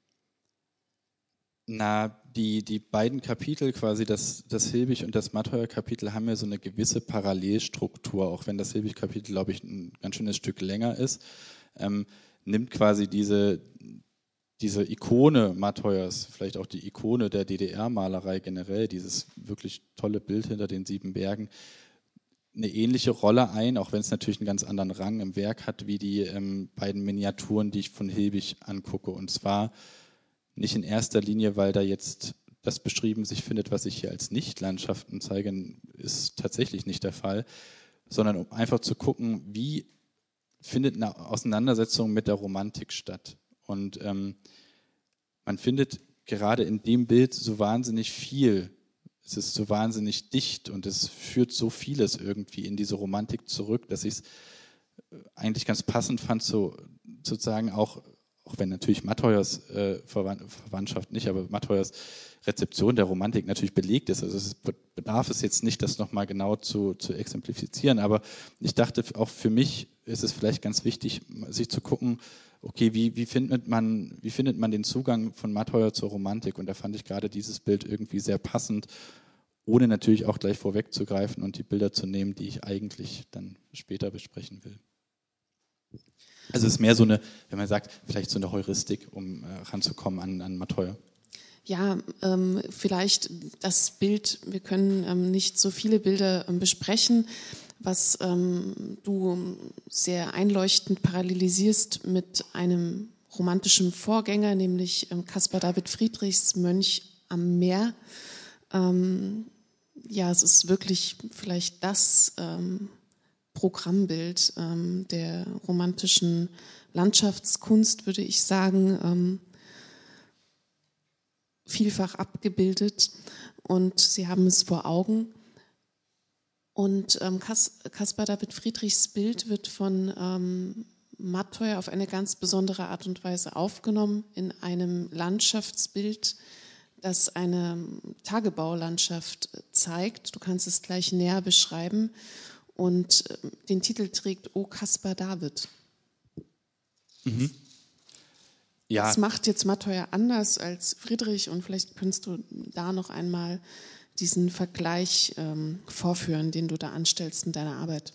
Na, die, die beiden Kapitel, quasi das, das Hilbig- und das Mattheuer-Kapitel, haben ja so eine gewisse Parallelstruktur, auch wenn das Hilbig-Kapitel, glaube ich, ein ganz schönes Stück länger ist, ähm, nimmt quasi diese, diese Ikone Mattheuers, vielleicht auch die Ikone der D D R-Malerei generell, dieses wirklich tolle Bild hinter den sieben Bergen, eine ähnliche Rolle ein, auch wenn es natürlich einen ganz anderen Rang im Werk hat, wie die ähm, beiden Miniaturen, die ich von Hilbig angucke. Und zwar nicht in erster Linie, weil da jetzt das beschrieben sich findet, was ich hier als Nicht-Landschaften zeige, ist tatsächlich nicht der Fall, sondern um einfach zu gucken, wie findet eine Auseinandersetzung mit der Romantik statt. Und ähm, man findet gerade in dem Bild so wahnsinnig viel. Es ist so wahnsinnig dicht und es führt so vieles irgendwie in diese Romantik zurück, dass ich es eigentlich ganz passend fand, so, sozusagen auch, auch wenn natürlich Mattheuers äh, Verwandtschaft nicht, aber Mattheuers Rezeption der Romantik natürlich belegt ist. Also es bedarf es jetzt nicht, das nochmal genau zu, zu exemplifizieren, aber ich dachte, auch für mich ist es vielleicht ganz wichtig, sich zu gucken, okay, wie, wie, findet man, wie findet man den Zugang von Mattheuer zur Romantik? Und da fand ich gerade dieses Bild irgendwie sehr passend, ohne natürlich auch gleich vorwegzugreifen und die Bilder zu nehmen, die ich eigentlich dann später besprechen will. Also es ist mehr so eine, wenn man sagt, vielleicht so eine Heuristik, um äh, ranzukommen an, an Mattheuer. Ja, ähm, vielleicht das Bild, wir können ähm, nicht so viele Bilder ähm, besprechen, was ähm, du sehr einleuchtend parallelisierst mit einem romantischen Vorgänger, nämlich ähm, Caspar David Friedrichs Mönch am Meer. Ähm, ja, es ist wirklich vielleicht das ähm, Programmbild ähm, der romantischen Landschaftskunst, würde ich sagen, ähm, vielfach abgebildet und Sie haben es vor Augen. Und ähm, Caspar David Friedrichs Bild wird von ähm, Mattheuer auf eine ganz besondere Art und Weise aufgenommen in einem Landschaftsbild, das eine Tagebaulandschaft zeigt. Du kannst es gleich näher beschreiben. Und den Titel trägt O Caspar David. Mhm. Ja. Das macht jetzt Matoyer anders als Friedrich und vielleicht könntest du da noch einmal diesen Vergleich ähm, vorführen, den du da anstellst in deiner Arbeit.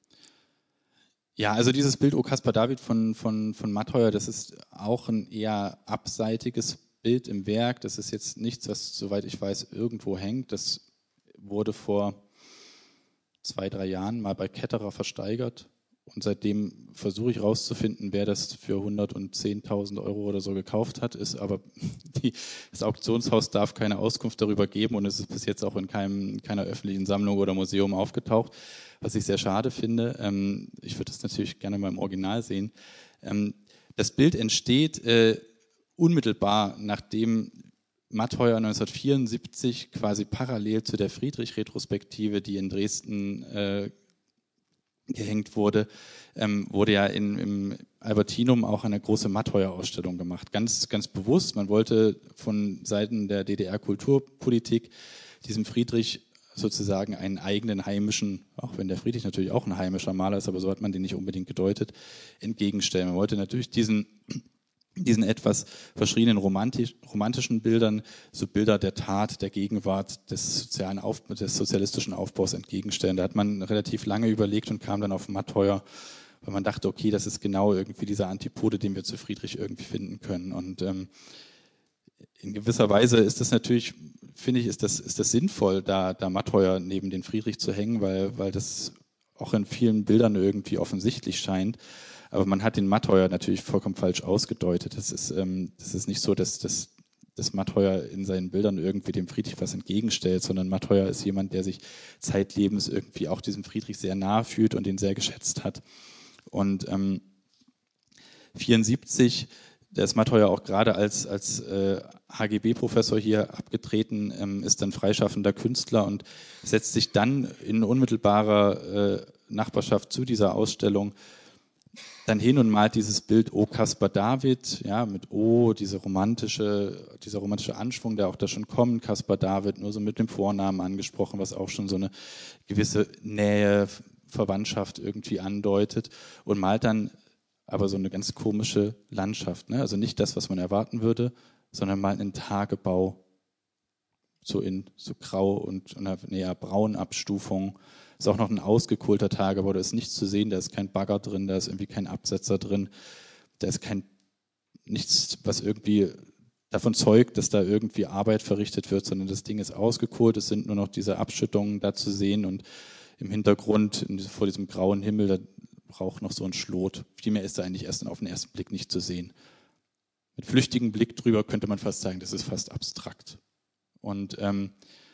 Ja, also dieses Bild O Caspar David von, von, von Matoyer, das ist auch ein eher abseitiges Bild im Werk. Das ist jetzt nichts, was, soweit ich weiß, irgendwo hängt. Das wurde vor zwei, drei Jahren mal bei Ketterer versteigert. Und seitdem versuche ich rauszufinden, wer das für hundertzehntausend Euro oder so gekauft hat, ist aber die, das Auktionshaus darf keine Auskunft darüber geben und es ist bis jetzt auch in keinem, keiner öffentlichen Sammlung oder Museum aufgetaucht, was ich sehr schade finde. Ähm, ich würde das natürlich gerne mal im Original sehen. Ähm, das Bild entsteht äh, unmittelbar, nachdem Matoyer neunzehnhundertvierundsiebzig quasi parallel zu der Friedrich-Retrospektive, die in Dresden äh, gehängt wurde, ähm, wurde ja in, im Albertinum auch eine große Matoyer-Ausstellung gemacht. Ganz, ganz bewusst. Man wollte von Seiten der D D R-Kulturpolitik diesem Friedrich sozusagen einen eigenen heimischen, auch wenn der Friedrich natürlich auch ein heimischer Maler ist, aber so hat man den nicht unbedingt gedeutet, entgegenstellen. Man wollte natürlich diesen diesen etwas verschriebenen romantisch, romantischen Bildern, so Bilder der Tat, der Gegenwart, des sozialen Auf, des sozialistischen Aufbaus entgegenstellen. Da hat man relativ lange überlegt und kam dann auf Matoyer, weil man dachte, okay, das ist genau irgendwie dieser Antipode, den wir zu Friedrich irgendwie finden können. Und ähm, in gewisser Weise ist das natürlich, finde ich, ist das, ist das sinnvoll, da, da Matoyer neben den Friedrich zu hängen, weil, weil das auch in vielen Bildern irgendwie offensichtlich scheint. Aber man hat den Matoyer natürlich vollkommen falsch ausgedeutet. Das ist, ähm, das ist nicht so, dass, dass, dass Matoyer in seinen Bildern irgendwie dem Friedrich was entgegenstellt, sondern Matoyer ist jemand, der sich zeitlebens irgendwie auch diesem Friedrich sehr nahe fühlt und den sehr geschätzt hat. Und ähm, vierundsiebzig, da ist Matoyer auch gerade als, als äh, H G B-Professor hier abgetreten, ähm, ist dann freischaffender Künstler und setzt sich dann in unmittelbarer äh, Nachbarschaft zu dieser Ausstellung dann hin und malt dieses Bild O Caspar David, ja, mit O, diese romantische, dieser romantische Anschwung, der auch da schon kommt, Caspar David, nur so mit dem Vornamen angesprochen, was auch schon so eine gewisse Nähe, Verwandtschaft irgendwie andeutet und malt dann aber so eine ganz komische Landschaft, ne? Also nicht das, was man erwarten würde, sondern malt einen Tagebau, so in so grau und einer näher braunen Abstufung. Ist auch noch ein ausgekohlter Tagebau, da ist nichts zu sehen, da ist kein Bagger drin, da ist irgendwie kein Absetzer drin, da ist kein nichts, was irgendwie davon zeugt, dass da irgendwie Arbeit verrichtet wird, sondern das Ding ist ausgekohlt, es sind nur noch diese Abschüttungen da zu sehen und im Hintergrund, in, vor diesem grauen Himmel, da braucht noch so ein Schlot. Viel mehr ist da eigentlich erst auf den ersten Blick nicht zu sehen. Mit flüchtigem Blick drüber könnte man fast sagen, das ist fast abstrakt. Und ähm,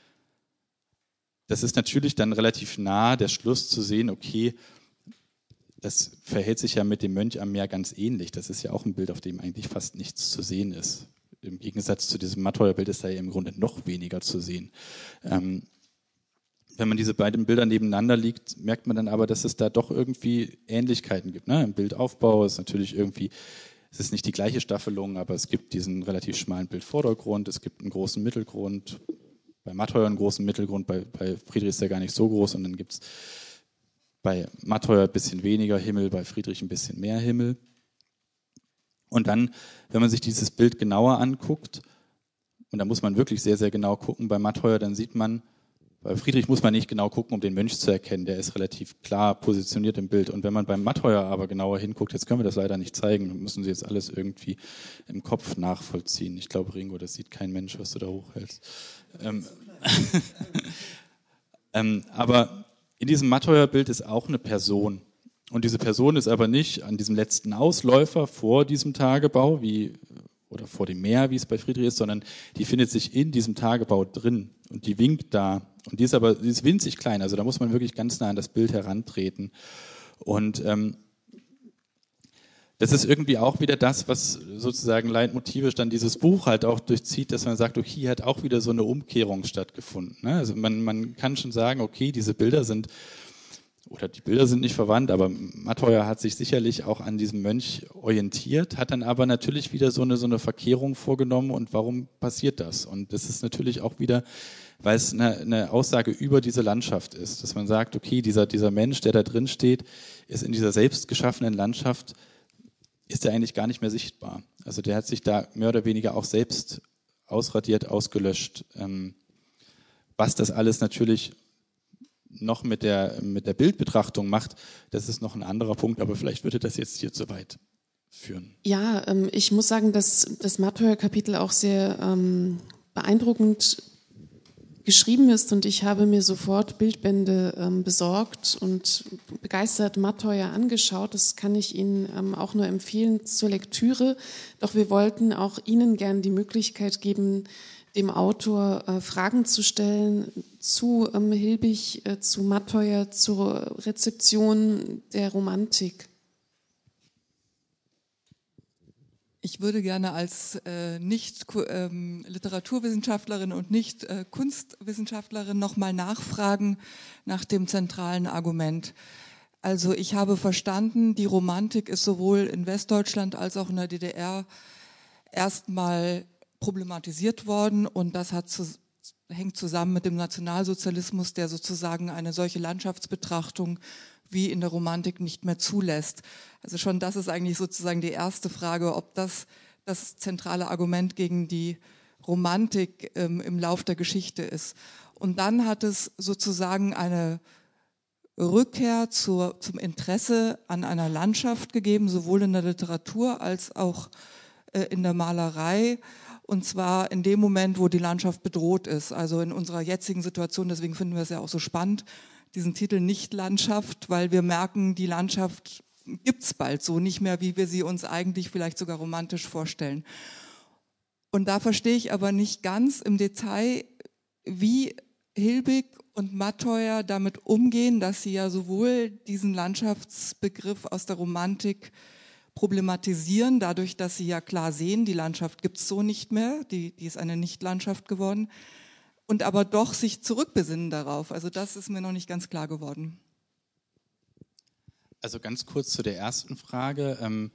das ist natürlich dann relativ nah, der Schluss zu sehen, okay, das verhält sich ja mit dem Mönch am Meer ganz ähnlich. Das ist ja auch ein Bild, auf dem eigentlich fast nichts zu sehen ist. Im Gegensatz zu diesem Matoyer-Bild ist da ja im Grunde noch weniger zu sehen. Ähm, wenn man diese beiden Bilder nebeneinander liegt, merkt man dann aber, dass es da doch irgendwie Ähnlichkeiten gibt. Ne? Im Bildaufbau ist natürlich irgendwie, es ist nicht die gleiche Staffelung, aber es gibt diesen relativ schmalen Bildvordergrund, es gibt einen großen Mittelgrund, bei Matoyer einen großen Mittelgrund, bei, bei Friedrich ist der gar nicht so groß und dann gibt es bei Matoyer ein bisschen weniger Himmel, bei Friedrich ein bisschen mehr Himmel. Und dann, wenn man sich dieses Bild genauer anguckt, und da muss man wirklich sehr, sehr genau gucken, bei Matoyer, dann sieht man, bei Friedrich muss man nicht genau gucken, um den Mönch zu erkennen, der ist relativ klar positioniert im Bild. Und wenn man beim Matoyer aber genauer hinguckt, jetzt können wir das leider nicht zeigen, müssen Sie jetzt alles irgendwie im Kopf nachvollziehen. Ich glaube, Ringo, das sieht kein Mensch, was du da hochhältst. Ähm, ähm, aber in diesem Matoyer-Bild ist auch eine Person. Und diese Person ist aber nicht an diesem letzten Ausläufer vor diesem Tagebau, wie, oder vor dem Meer, wie es bei Friedrich ist, sondern die findet sich in diesem Tagebau drin und die winkt da. Und die ist aber, die ist winzig klein, also da muss man wirklich ganz nah an das Bild herantreten. Und ähm, das ist irgendwie auch wieder das, was sozusagen leitmotivisch dann dieses Buch halt auch durchzieht, dass man sagt, okay, hier hat auch wieder so eine Umkehrung stattgefunden. Ne? Also man, man kann schon sagen, okay, diese Bilder sind oder die Bilder sind nicht verwandt, aber Matteuer hat sich sicherlich auch an diesem Mönch orientiert, hat dann aber natürlich wieder so eine, so eine Verkehrung vorgenommen. Und warum passiert das? Und das ist natürlich auch wieder, weil es eine, eine Aussage über diese Landschaft ist, dass man sagt, okay, dieser, dieser Mensch, der da drin steht, ist in dieser selbst geschaffenen Landschaft, ist er eigentlich gar nicht mehr sichtbar. Also der hat sich da mehr oder weniger auch selbst ausradiert, ausgelöscht. Ähm, was das alles natürlich noch mit der, mit der Bildbetrachtung macht, das ist noch ein anderer Punkt, aber vielleicht würde das jetzt hier zu weit führen. Ja, ähm, ich muss sagen, dass das Matteuer-Kapitel auch sehr ähm, beeindruckend geschrieben ist und ich habe mir sofort Bildbände ähm, besorgt und begeistert Matteuer angeschaut. Das kann ich Ihnen ähm, auch nur empfehlen zur Lektüre. Doch wir wollten auch Ihnen gern die Möglichkeit geben, dem Autor äh, Fragen zu stellen zu ähm, Hilbig, äh, zu Matteuer, zur Rezeption der Romantik. Ich würde gerne als äh, nicht ähm, Literaturwissenschaftlerin und nicht äh, Kunstwissenschaftlerin nochmal nachfragen nach dem zentralen Argument. Also ich habe verstanden, die Romantik ist sowohl in Westdeutschland als auch in der D D R erstmal problematisiert worden und das hat zu, hängt zusammen mit dem Nationalsozialismus, der sozusagen eine solche Landschaftsbetrachtung wie in der Romantik nicht mehr zulässt. Also schon das ist eigentlich sozusagen die erste Frage, ob das das zentrale Argument gegen die Romantik ähm, im Lauf der Geschichte ist. Und dann hat es sozusagen eine Rückkehr zur, zum Interesse an einer Landschaft gegeben, sowohl in der Literatur als auch äh, in der Malerei. Und zwar in dem Moment, wo die Landschaft bedroht ist. Also in unserer jetzigen Situation, deswegen finden wir es ja auch so spannend, diesen Titel Nicht-Landschaft, weil wir merken, die Landschaft gibt's bald so nicht mehr, wie wir sie uns eigentlich vielleicht sogar romantisch vorstellen. Und da verstehe ich aber nicht ganz im Detail, wie Hilbig und Matteuer damit umgehen, dass sie ja sowohl diesen Landschaftsbegriff aus der Romantik problematisieren, dadurch, dass sie ja klar sehen, die Landschaft gibt's so nicht mehr, die, die ist eine Nicht-Landschaft geworden, und aber doch sich zurückbesinnen darauf. Also das ist mir noch nicht ganz klar geworden. Also ganz kurz zu der ersten Frage. Ähm,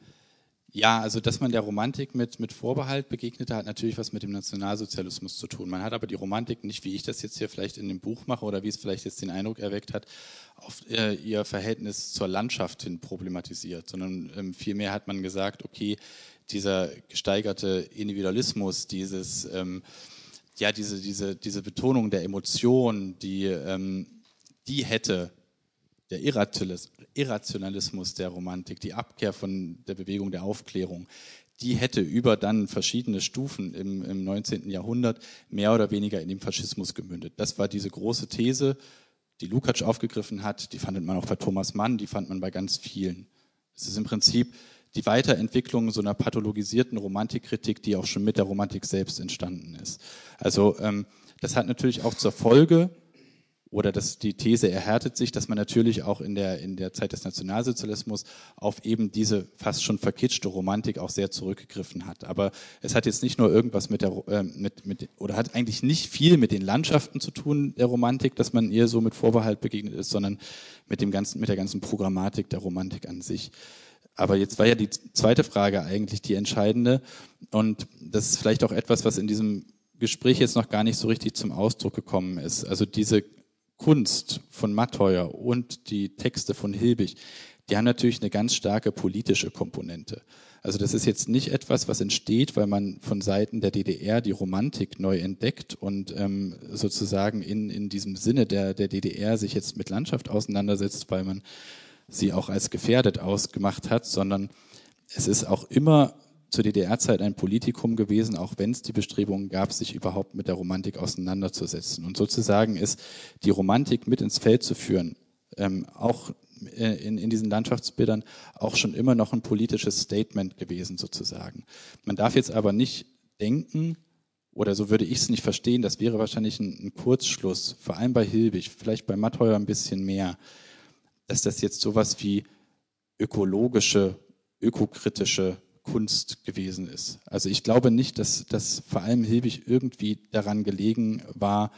ja, also dass man der Romantik mit, mit Vorbehalt begegnete, hat natürlich was mit dem Nationalsozialismus zu tun. Man hat aber die Romantik nicht, wie ich das jetzt hier vielleicht in dem Buch mache oder wie es vielleicht jetzt den Eindruck erweckt hat, auf äh, ihr Verhältnis zur Landschaft hin problematisiert, sondern ähm, vielmehr hat man gesagt, okay, dieser gesteigerte Individualismus, dieses, ähm, ja, diese, diese, diese Betonung der Emotion, die, ähm, die hätte der Irrationalismus der Romantik, die Abkehr von der Bewegung der Aufklärung, die hätte über dann verschiedene Stufen im, im neunzehnten Jahrhundert mehr oder weniger in den Faschismus gemündet. Das war diese große These, die Lukács aufgegriffen hat, die fand man auch bei Thomas Mann, die fand man bei ganz vielen. Es ist im Prinzip die Weiterentwicklung so einer pathologisierten Romantikkritik, die auch schon mit der Romantik selbst entstanden ist. Also ähm, das hat natürlich auch zur Folge, oder dass die These erhärtet sich, dass man natürlich auch in der, in der Zeit des Nationalsozialismus auf eben diese fast schon verkitschte Romantik auch sehr zurückgegriffen hat. Aber es hat jetzt nicht nur irgendwas mit der, äh, mit, mit, oder hat eigentlich nicht viel mit den Landschaften zu tun, der Romantik, dass man ihr so mit Vorbehalt begegnet ist, sondern mit dem ganzen, mit der ganzen Programmatik der Romantik an sich. Aber jetzt war ja die zweite Frage eigentlich die entscheidende. Und das ist vielleicht auch etwas, was in diesem Gespräch jetzt noch gar nicht so richtig zum Ausdruck gekommen ist. Also diese Kunst von Matteuer und die Texte von Hilbig, die haben natürlich eine ganz starke politische Komponente. Also das ist jetzt nicht etwas, was entsteht, weil man von Seiten der D D R die Romantik neu entdeckt und ähm, sozusagen in, in diesem Sinne der, der D D R sich jetzt mit Landschaft auseinandersetzt, weil man sie auch als gefährdet ausgemacht hat, sondern es ist auch immer zur D D R-Zeit ein Politikum gewesen, auch wenn es die Bestrebungen gab, sich überhaupt mit der Romantik auseinanderzusetzen. Und sozusagen ist die Romantik mit ins Feld zu führen, ähm, auch in, in diesen Landschaftsbildern, auch schon immer noch ein politisches Statement gewesen sozusagen. Man darf jetzt aber nicht denken, oder so würde ich es nicht verstehen, das wäre wahrscheinlich ein, ein Kurzschluss, vor allem bei Hilbig, vielleicht bei Matteuer ein bisschen mehr, dass das jetzt sowas wie ökologische, ökokritische Kunst gewesen ist. Also ich glaube nicht, dass, dass vor allem Hilbig irgendwie daran gelegen war,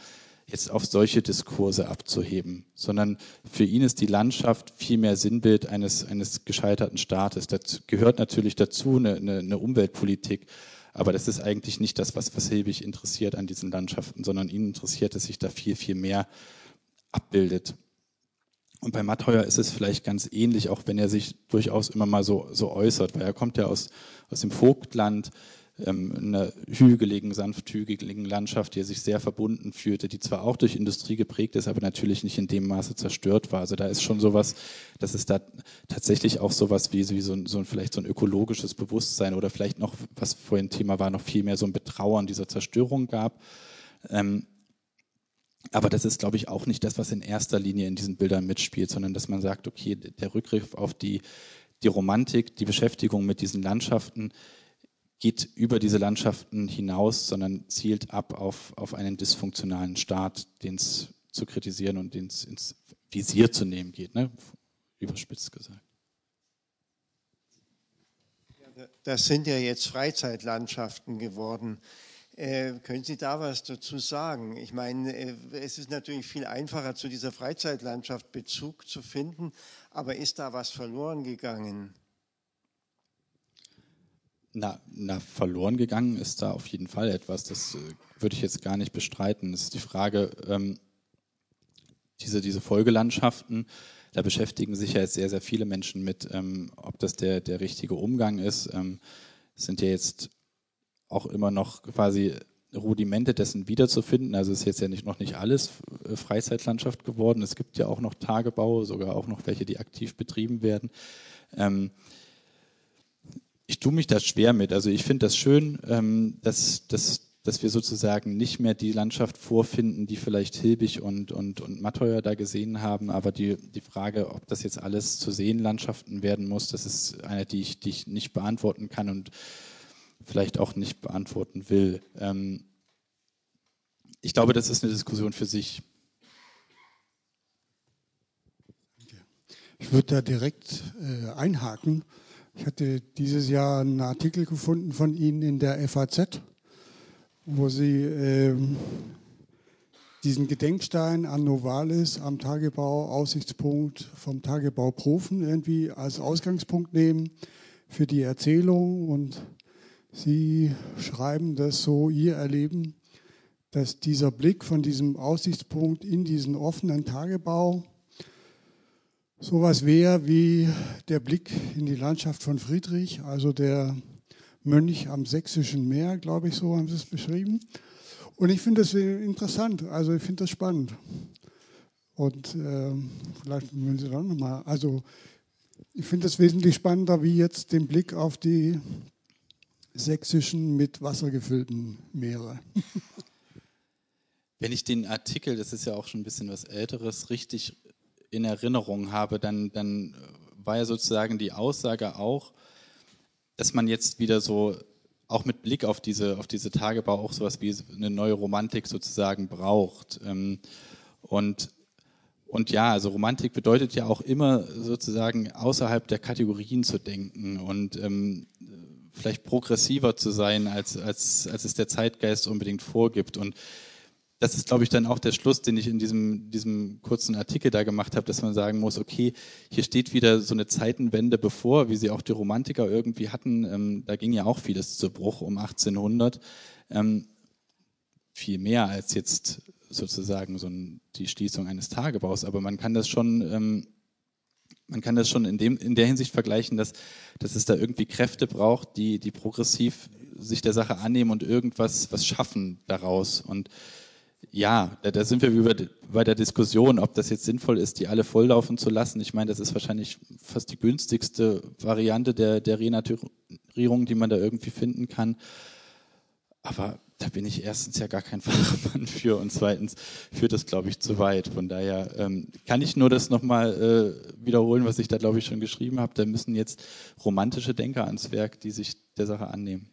jetzt auf solche Diskurse abzuheben, sondern für ihn ist die Landschaft viel mehr Sinnbild eines, eines gescheiterten Staates. Das gehört natürlich dazu, eine, eine, eine Umweltpolitik, aber das ist eigentlich nicht das, was, was Hilbig interessiert an diesen Landschaften, sondern ihn interessiert, dass sich da viel, viel mehr abbildet. Und bei Matheuer ist es vielleicht ganz ähnlich, auch wenn er sich durchaus immer mal so, so äußert, weil er kommt ja aus, aus dem Vogtland, ähm, einer hügeligen, sanft hügeligen Landschaft, die er sich sehr verbunden fühlte, die zwar auch durch Industrie geprägt ist, aber natürlich nicht in dem Maße zerstört war. Also da ist schon sowas, dass es da tatsächlich auch sowas wie, wie so, ein, so ein, vielleicht so ein ökologisches Bewusstsein oder vielleicht noch, was vorhin Thema war, noch viel mehr so ein Betrauern dieser Zerstörung gab. Ähm, Aber das ist, glaube ich, auch nicht das, was in erster Linie in diesen Bildern mitspielt, sondern dass man sagt, okay, der Rückgriff auf die, die Romantik, die Beschäftigung mit diesen Landschaften geht über diese Landschaften hinaus, sondern zielt ab auf, auf einen dysfunktionalen Staat, den es zu kritisieren und den es ins Visier zu nehmen geht, ne? Überspitzt gesagt. Das sind ja jetzt Freizeitlandschaften geworden. Äh, können Sie da was dazu sagen? Ich meine, äh, es ist natürlich viel einfacher, zu dieser Freizeitlandschaft Bezug zu finden, aber ist da was verloren gegangen? Na, na, verloren gegangen ist da auf jeden Fall etwas. Das äh, würde ich jetzt gar nicht bestreiten. Es ist die Frage, ähm, diese, diese Folgelandschaften, da beschäftigen sich ja jetzt sehr, sehr viele Menschen mit, ähm, ob das der, der richtige Umgang ist. Ähm, es sind ja jetzt auch immer noch quasi Rudimente dessen wiederzufinden. Also es ist jetzt ja nicht, noch nicht alles Freizeitlandschaft geworden. Es gibt ja auch noch Tagebau, sogar auch noch welche, die aktiv betrieben werden. Ähm, ich tue mich da schwer mit. Also ich finde das schön, ähm, dass, dass, dass wir sozusagen nicht mehr die Landschaft vorfinden, die vielleicht Hilbig und, und, und Matheuer da gesehen haben. Aber die, die Frage, ob das jetzt alles zu Seenlandschaften werden muss, das ist eine, die ich, die ich nicht beantworten kann und vielleicht auch nicht beantworten will. Ähm, ich glaube, das ist eine Diskussion für sich. Ich würde da direkt äh, einhaken. Ich hatte dieses Jahr einen Artikel gefunden von Ihnen in der F A Z, wo Sie äh, diesen Gedenkstein an Novalis am Tagebau, Aussichtspunkt vom Tagebau Profen irgendwie als Ausgangspunkt nehmen für die Erzählung. Und Sie schreiben das so, Ihr Erleben, dass dieser Blick von diesem Aussichtspunkt in diesen offenen Tagebau sowas wäre wie der Blick in die Landschaft von Friedrich, also der Mönch am Sächsischen Meer, glaube ich, so haben Sie es beschrieben. Und ich finde das interessant, also ich finde das spannend. Und äh, vielleicht würden Sie dann nochmal, also ich finde das wesentlich spannender, wie jetzt den Blick auf die sächsischen mit Wasser gefüllten Meere. Wenn ich den Artikel, das ist ja auch schon ein bisschen was Älteres, richtig in Erinnerung habe, dann, dann war ja sozusagen die Aussage auch, dass man jetzt wieder so, auch mit Blick auf diese, auf diese Tagebau, auch sowas wie eine neue Romantik sozusagen braucht. Und, und ja, also Romantik bedeutet ja auch immer sozusagen außerhalb der Kategorien zu denken und ähm, vielleicht progressiver zu sein, als, als, als es der Zeitgeist unbedingt vorgibt. Und das ist, glaube ich, dann auch der Schluss, den ich in diesem, diesem kurzen Artikel da gemacht habe, dass man sagen muss, okay, hier steht wieder so eine Zeitenwende bevor, wie sie auch die Romantiker irgendwie hatten. Ähm, da ging ja auch vieles zu Bruch um achtzehnhundert. Ähm, viel mehr als jetzt sozusagen so ein, die Schließung eines Tagebaus. Aber man kann das schon, ähm, man kann das schon in, dem, in der Hinsicht vergleichen, dass, dass es da irgendwie Kräfte braucht, die, die progressiv sich der Sache annehmen und irgendwas was schaffen daraus. Und ja, da, da sind wir über, bei der Diskussion, ob das jetzt sinnvoll ist, die alle volllaufen zu lassen. Ich meine, das ist wahrscheinlich fast die günstigste Variante der, der Renaturierung, die man da irgendwie finden kann. Aber da bin ich erstens ja gar kein Fachmann für und zweitens führt das, glaube ich, zu weit. Von daher ähm, kann ich nur das nochmal äh, wiederholen, was ich da, glaube ich, schon geschrieben habe. Da müssen jetzt romantische Denker ans Werk, die sich der Sache annehmen.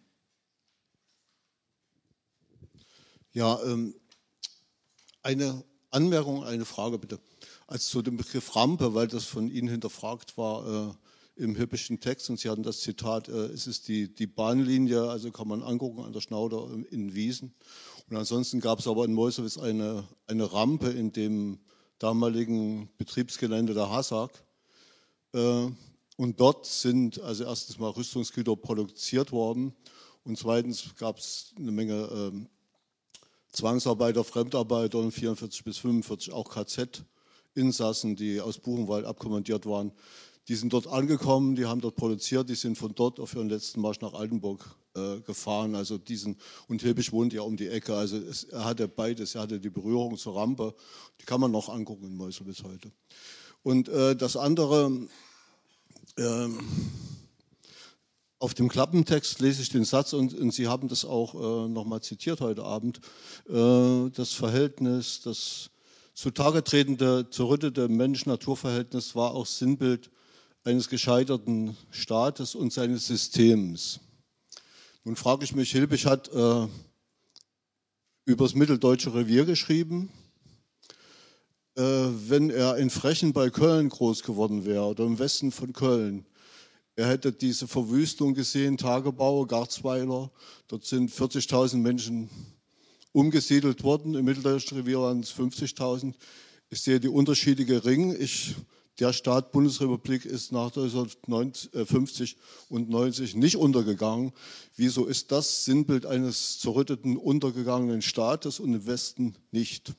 Ja, ähm, eine Anmerkung, eine Frage bitte. Also zu dem Begriff Rampe, weil das von Ihnen hinterfragt war, äh, im Hilbischen Text und Sie hatten das Zitat, äh, es ist die, die Bahnlinie, also kann man angucken an der Schnauder in Wiesen. Und ansonsten gab es aber in Meuselwitz eine, eine Rampe in dem damaligen Betriebsgelände der Hasag. Äh, und dort sind also erstens mal Rüstungsgüter produziert worden und zweitens gab es eine Menge äh, Zwangsarbeiter, Fremdarbeiter und vierundvierzig bis fünfundvierzig auch K Z-Insassen, die aus Buchenwald abkommandiert waren. Die sind dort angekommen, die haben dort produziert, die sind von dort auf ihren letzten Marsch nach Altenburg äh, gefahren. Also diesen, und Hilbig wohnt ja um die Ecke, also es, er hatte beides, er hatte die Berührung zur Rampe, die kann man noch angucken in Meuselwitz heute. Und äh, das andere, äh, auf dem Klappentext lese ich den Satz und, und Sie haben das auch äh, nochmal zitiert heute Abend, äh, das Verhältnis, das zutage tretende, zerrüttete Mensch-Natur-Verhältnis war auch Sinnbild eines gescheiterten Staates und seines Systems. Nun frage ich mich, Hilbig hat äh, über das Mitteldeutsche Revier geschrieben. Äh, wenn er in Frechen bei Köln groß geworden wäre oder im Westen von Köln, er hätte diese Verwüstung gesehen, Tagebau, Garzweiler, dort sind vierzigtausend Menschen umgesiedelt worden, im Mitteldeutschen Revier waren es fünfzigtausend. Ich sehe die Unterschiede gering. Ich, der Staat Bundesrepublik ist nach neunzehnhundertfünfzig und neunzig nicht untergegangen. Wieso ist das Sinnbild eines zerrütteten, untergegangenen Staates und im Westen nicht?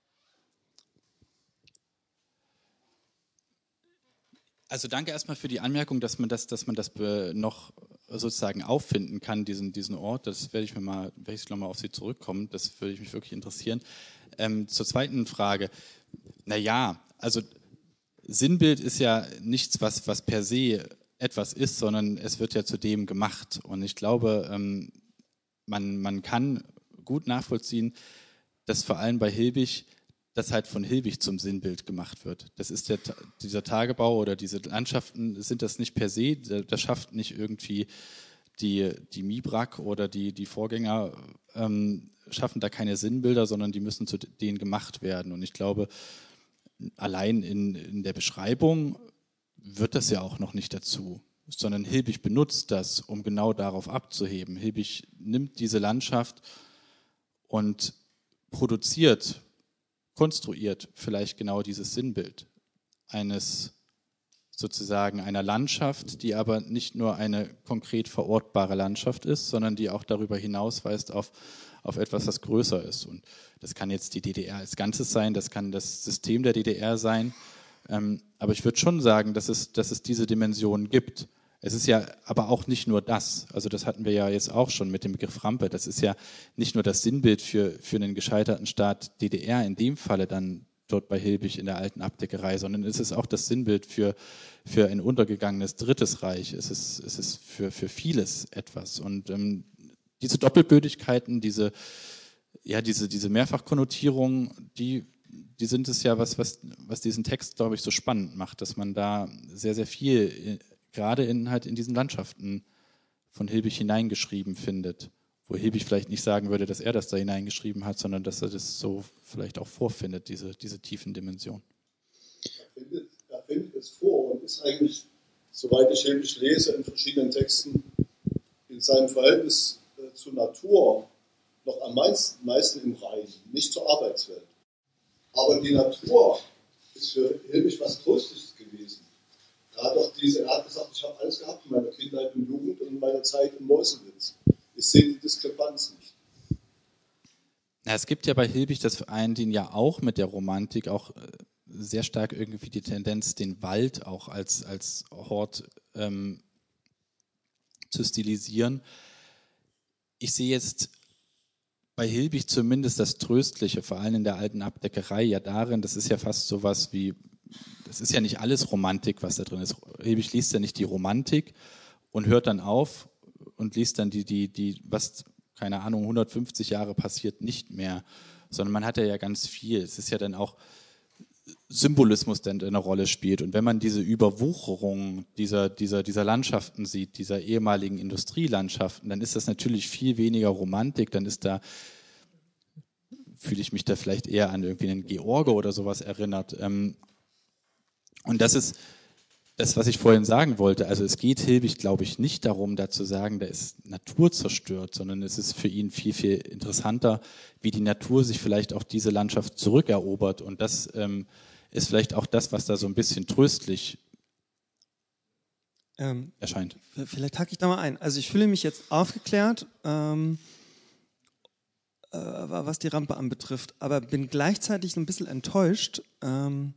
Also danke erstmal für die Anmerkung, dass man das, dass man das noch sozusagen auffinden kann, diesen, diesen Ort. Das werde ich mir mal, werde ich nochmal auf Sie zurückkommen. Das würde mich wirklich interessieren. Ähm, zur zweiten Frage. Naja, also Sinnbild ist ja nichts, was, was per se etwas ist, sondern es wird ja zu dem gemacht. Und ich glaube, ähm, man, man kann gut nachvollziehen, dass vor allem bei Hilbig das halt von Hilbig zum Sinnbild gemacht wird. Das ist der, dieser Tagebau oder diese Landschaften, sind das nicht per se, das schafft nicht irgendwie die, die Mibrak oder die, die Vorgänger, ähm, schaffen da keine Sinnbilder, sondern die müssen zu denen gemacht werden. Und ich glaube, allein in, in der Beschreibung wird das ja auch noch nicht dazu, sondern Hilbig benutzt das, um genau darauf abzuheben. Hilbig nimmt diese Landschaft und produziert, konstruiert vielleicht genau dieses Sinnbild eines sozusagen einer Landschaft, die aber nicht nur eine konkret verortbare Landschaft ist, sondern die auch darüber hinausweist auf, auf etwas, was größer ist. Und das kann jetzt die D D R als Ganzes sein, das kann das System der D D R sein, ähm, aber ich würde schon sagen, dass es, dass es diese Dimensionen gibt. Es ist ja aber auch nicht nur das, also das hatten wir ja jetzt auch schon mit dem Begriff Rampe, das ist ja nicht nur das Sinnbild für, für einen gescheiterten Staat D D R, in dem Falle dann dort bei Hilbig in der alten Abdeckerei, sondern es ist auch das Sinnbild für, für ein untergegangenes Drittes Reich, es ist, es ist für, für vieles etwas. Und ähm, diese Doppelbödigkeiten, diese, ja, diese, diese Mehrfachkonnotierung, die, die sind es ja, was, was, was diesen Text, glaube ich, so spannend macht, dass man da sehr, sehr viel gerade in, halt in diesen Landschaften von Hilbig hineingeschrieben findet, wo Hilbig vielleicht nicht sagen würde, dass er das da hineingeschrieben hat, sondern dass er das so vielleicht auch vorfindet, diese, diese tiefen Dimensionen. Er findet, er findet es vor und ist eigentlich, soweit ich Hilbig lese, in verschiedenen Texten in seinem Verhältnis äh, zur Natur noch am meisten, meisten im Reich, nicht zur Arbeitswelt. Aber die Natur ist für Hilbig was Tröstliches gewesen. Er hat, auch diese, er hat gesagt, ich habe alles gehabt in meiner Kindheit und Jugend und in meiner Zeit in Meuselwitz. Ich sehe die Diskrepanz nicht. Ja, es gibt ja bei Hilbig das einen, den ja auch mit der Romantik auch sehr stark irgendwie die Tendenz, den Wald auch als, als Hort ähm, zu stilisieren. Ich sehe jetzt bei Hilbig zumindest das Tröstliche, vor allem in der alten Abdeckerei, ja darin, das ist ja fast sowas wie, das ist ja nicht alles Romantik, was da drin ist. Hilbig liest ja nicht die Romantik und hört dann auf und liest dann die, die, die, was, keine Ahnung, hundertfünfzig Jahre passiert, nicht mehr, sondern man hat ja ganz viel. Es ist ja dann auch Symbolismus, der eine Rolle spielt. Und wenn man diese Überwucherung dieser, dieser, dieser Landschaften sieht, dieser ehemaligen Industrielandschaften, dann ist das natürlich viel weniger Romantik, dann ist da, fühle ich mich da vielleicht eher an irgendwie einen George oder sowas erinnert. Und das ist, Das, was ich vorhin sagen wollte, also es geht Hilbig, glaube ich, nicht darum, da zu sagen, da ist Natur zerstört, sondern es ist für ihn viel, viel interessanter, wie die Natur sich vielleicht auch diese Landschaft zurückerobert. Und das ähm, ist vielleicht auch das, was da so ein bisschen tröstlich ähm, erscheint. Vielleicht hacke ich da mal ein. Also ich fühle mich jetzt aufgeklärt, ähm, äh, was die Rampe anbetrifft, aber bin gleichzeitig ein bisschen enttäuscht, ähm,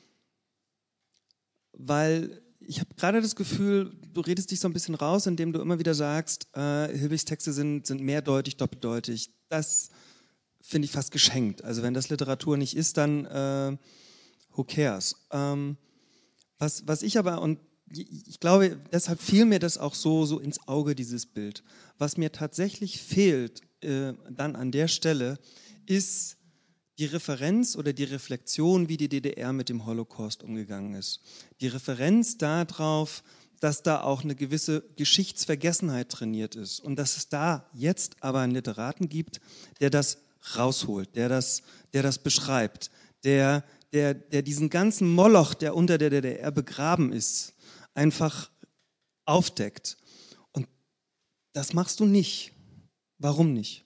weil ich habe gerade das Gefühl, du redest dich so ein bisschen raus, indem du immer wieder sagst, äh, Hilbigs Texte sind, sind mehrdeutig, doppeldeutig. Das finde ich fast geschenkt. Also wenn das Literatur nicht ist, dann äh, who cares? Ähm, was, was ich aber, und ich glaube, deshalb fiel mir das auch so, so ins Auge, dieses Bild. Was mir tatsächlich fehlt äh, dann an der Stelle, ist die Referenz oder die Reflexion, wie die D D R mit dem Holocaust umgegangen ist. Die Referenz darauf, dass da auch eine gewisse Geschichtsvergessenheit trainiert ist und dass es da jetzt aber einen Literaten gibt, der das rausholt, der das, der das beschreibt, der, der, der diesen ganzen Moloch, der unter der D D R begraben ist, einfach aufdeckt. Und das machst du nicht. Warum nicht?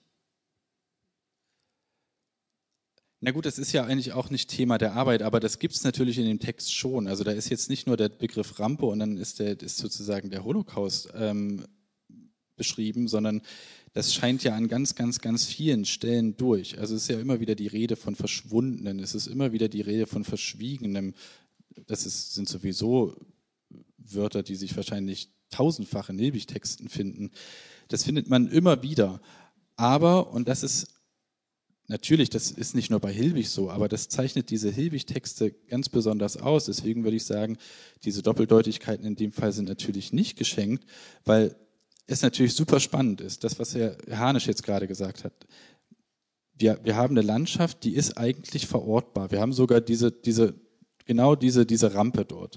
Na gut, das ist ja eigentlich auch nicht Thema der Arbeit, aber das gibt es natürlich in dem Text schon. Also da ist jetzt nicht nur der Begriff Rampe und dann ist, der, ist sozusagen der Holocaust ähm, beschrieben, sondern das scheint ja an ganz, ganz, ganz vielen Stellen durch. Also es ist ja immer wieder die Rede von Verschwundenen, es ist immer wieder die Rede von Verschwiegenem. Das ist, sind sowieso Wörter, die sich wahrscheinlich tausendfach in Hilbig-Texten finden. Das findet man immer wieder. Aber, und das ist natürlich, das ist nicht nur bei Hilbig so, aber das zeichnet diese Hilbig-Texte ganz besonders aus. Deswegen würde ich sagen, diese Doppeldeutigkeiten in dem Fall sind natürlich nicht geschenkt, weil es natürlich super spannend ist, das, was Herr Harnisch jetzt gerade gesagt hat. Wir, wir haben eine Landschaft, die ist eigentlich verortbar. Wir haben sogar diese, diese, genau diese, diese Rampe dort.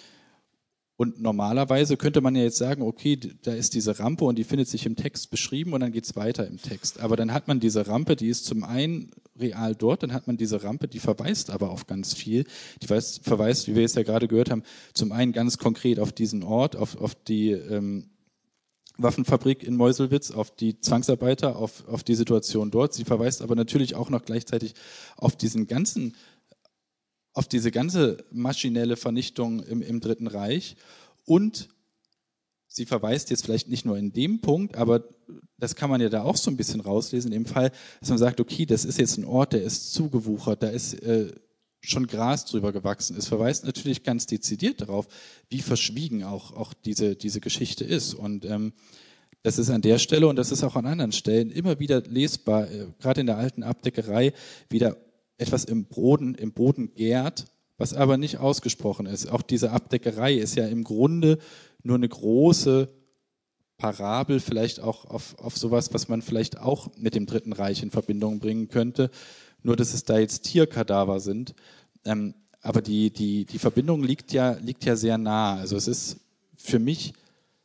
Und normalerweise könnte man ja jetzt sagen, okay, da ist diese Rampe und die findet sich im Text beschrieben und dann geht es weiter im Text. Aber dann hat man diese Rampe, die ist zum einen real dort, dann hat man diese Rampe, die verweist aber auf ganz viel. Die weiß, verweist, wie wir jetzt ja gerade gehört haben, zum einen ganz konkret auf diesen Ort, auf, auf die ähm, Waffenfabrik in Meuselwitz, auf die Zwangsarbeiter, auf, auf die Situation dort. Sie verweist aber natürlich auch noch gleichzeitig auf diesen ganzen auf diese ganze maschinelle Vernichtung im, im Dritten Reich und sie verweist jetzt vielleicht nicht nur in dem Punkt, aber das kann man ja da auch so ein bisschen rauslesen, in dem Fall, dass man sagt, okay, das ist jetzt ein Ort, der ist zugewuchert, da ist äh, schon Gras drüber gewachsen. Es verweist natürlich ganz dezidiert darauf, wie verschwiegen auch, auch diese, diese Geschichte ist und ähm, das ist an der Stelle und das ist auch an anderen Stellen immer wieder lesbar, äh, gerade in der alten Abdeckerei, wieder etwas im Boden, im Boden gärt, was aber nicht ausgesprochen ist. Auch diese Abdeckerei ist ja im Grunde nur eine große Parabel, vielleicht auch auf, auf sowas, was man vielleicht auch mit dem Dritten Reich in Verbindung bringen könnte, nur dass es da jetzt Tierkadaver sind. Ähm, aber die, die, die Verbindung liegt ja, liegt ja sehr nah. Also es ist für mich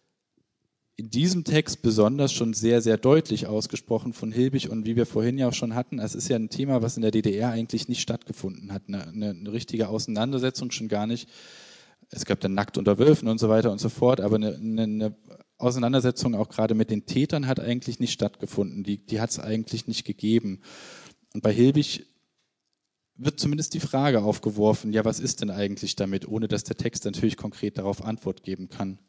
in diesem Text besonders schon sehr, sehr deutlich ausgesprochen von Hilbig und wie wir vorhin ja auch schon hatten, es ist ja ein Thema, was in der D D R eigentlich nicht stattgefunden hat, eine, eine, eine richtige Auseinandersetzung schon gar nicht. Es gab dann Nackt unter Wölfen und so weiter und so fort, aber eine, eine, eine Auseinandersetzung auch gerade mit den Tätern hat eigentlich nicht stattgefunden, die, die hat es eigentlich nicht gegeben. Und bei Hilbig wird zumindest die Frage aufgeworfen, ja, was ist denn eigentlich damit, ohne dass der Text natürlich konkret darauf Antwort geben kann.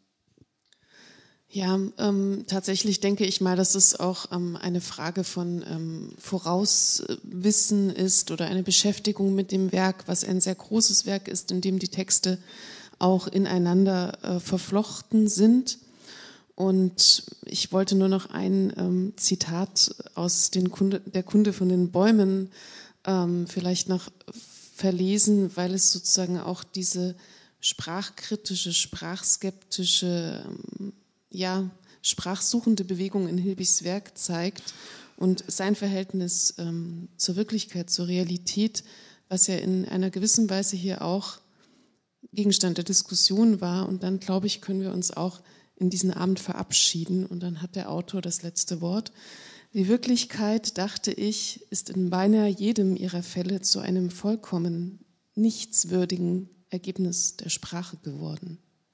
Ja, ähm, tatsächlich denke ich mal, dass es auch ähm, eine Frage von ähm, Vorauswissen ist oder eine Beschäftigung mit dem Werk, was ein sehr großes Werk ist, in dem die Texte auch ineinander äh, verflochten sind. Und ich wollte nur noch ein ähm, Zitat aus den Kunde, der Kunde von den Bäumen ähm, vielleicht noch verlesen, weil es sozusagen auch diese sprachkritische, sprachskeptische ähm, ja, sprachsuchende Bewegung in Hilbigs Werk zeigt und sein Verhältnis ähm, zur Wirklichkeit, zur Realität, was ja in einer gewissen Weise hier auch Gegenstand der Diskussion war. Und dann, glaube ich, können wir uns auch in diesen Abend verabschieden und dann hat der Autor das letzte Wort. Die Wirklichkeit, dachte ich, ist in beinahe jedem ihrer Fälle zu einem vollkommen nichtswürdigen Ergebnis der Sprache geworden.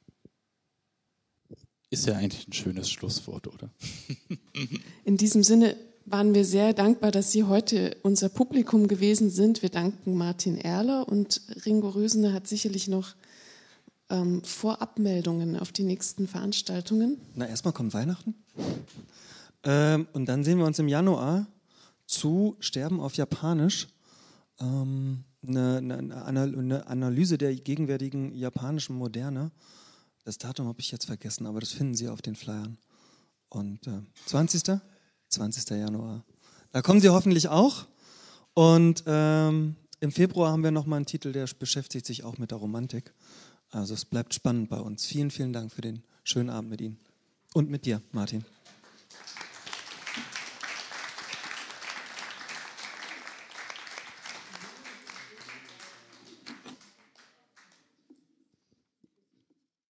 Ist ja eigentlich ein schönes Schlusswort, oder? In diesem Sinne waren wir sehr dankbar, dass Sie heute unser Publikum gewesen sind. Wir danken Martin Erler und Ringo Rösener hat sicherlich noch ähm, Vorabmeldungen auf die nächsten Veranstaltungen. Na, erstmal kommt Weihnachten. Ähm, und dann sehen wir uns im Januar zu Sterben auf Japanisch. Ähm, eine, eine, eine Analyse der gegenwärtigen japanischen Moderne. Das Datum habe ich jetzt vergessen, aber das finden Sie auf den Flyern. Und äh, zwanzigster Januar. Da kommen Sie hoffentlich auch. Und ähm, im Februar haben wir nochmal einen Titel, der beschäftigt sich auch mit der Romantik. Also es bleibt spannend bei uns. Vielen, vielen Dank für den schönen Abend mit Ihnen. Und mit dir, Martin.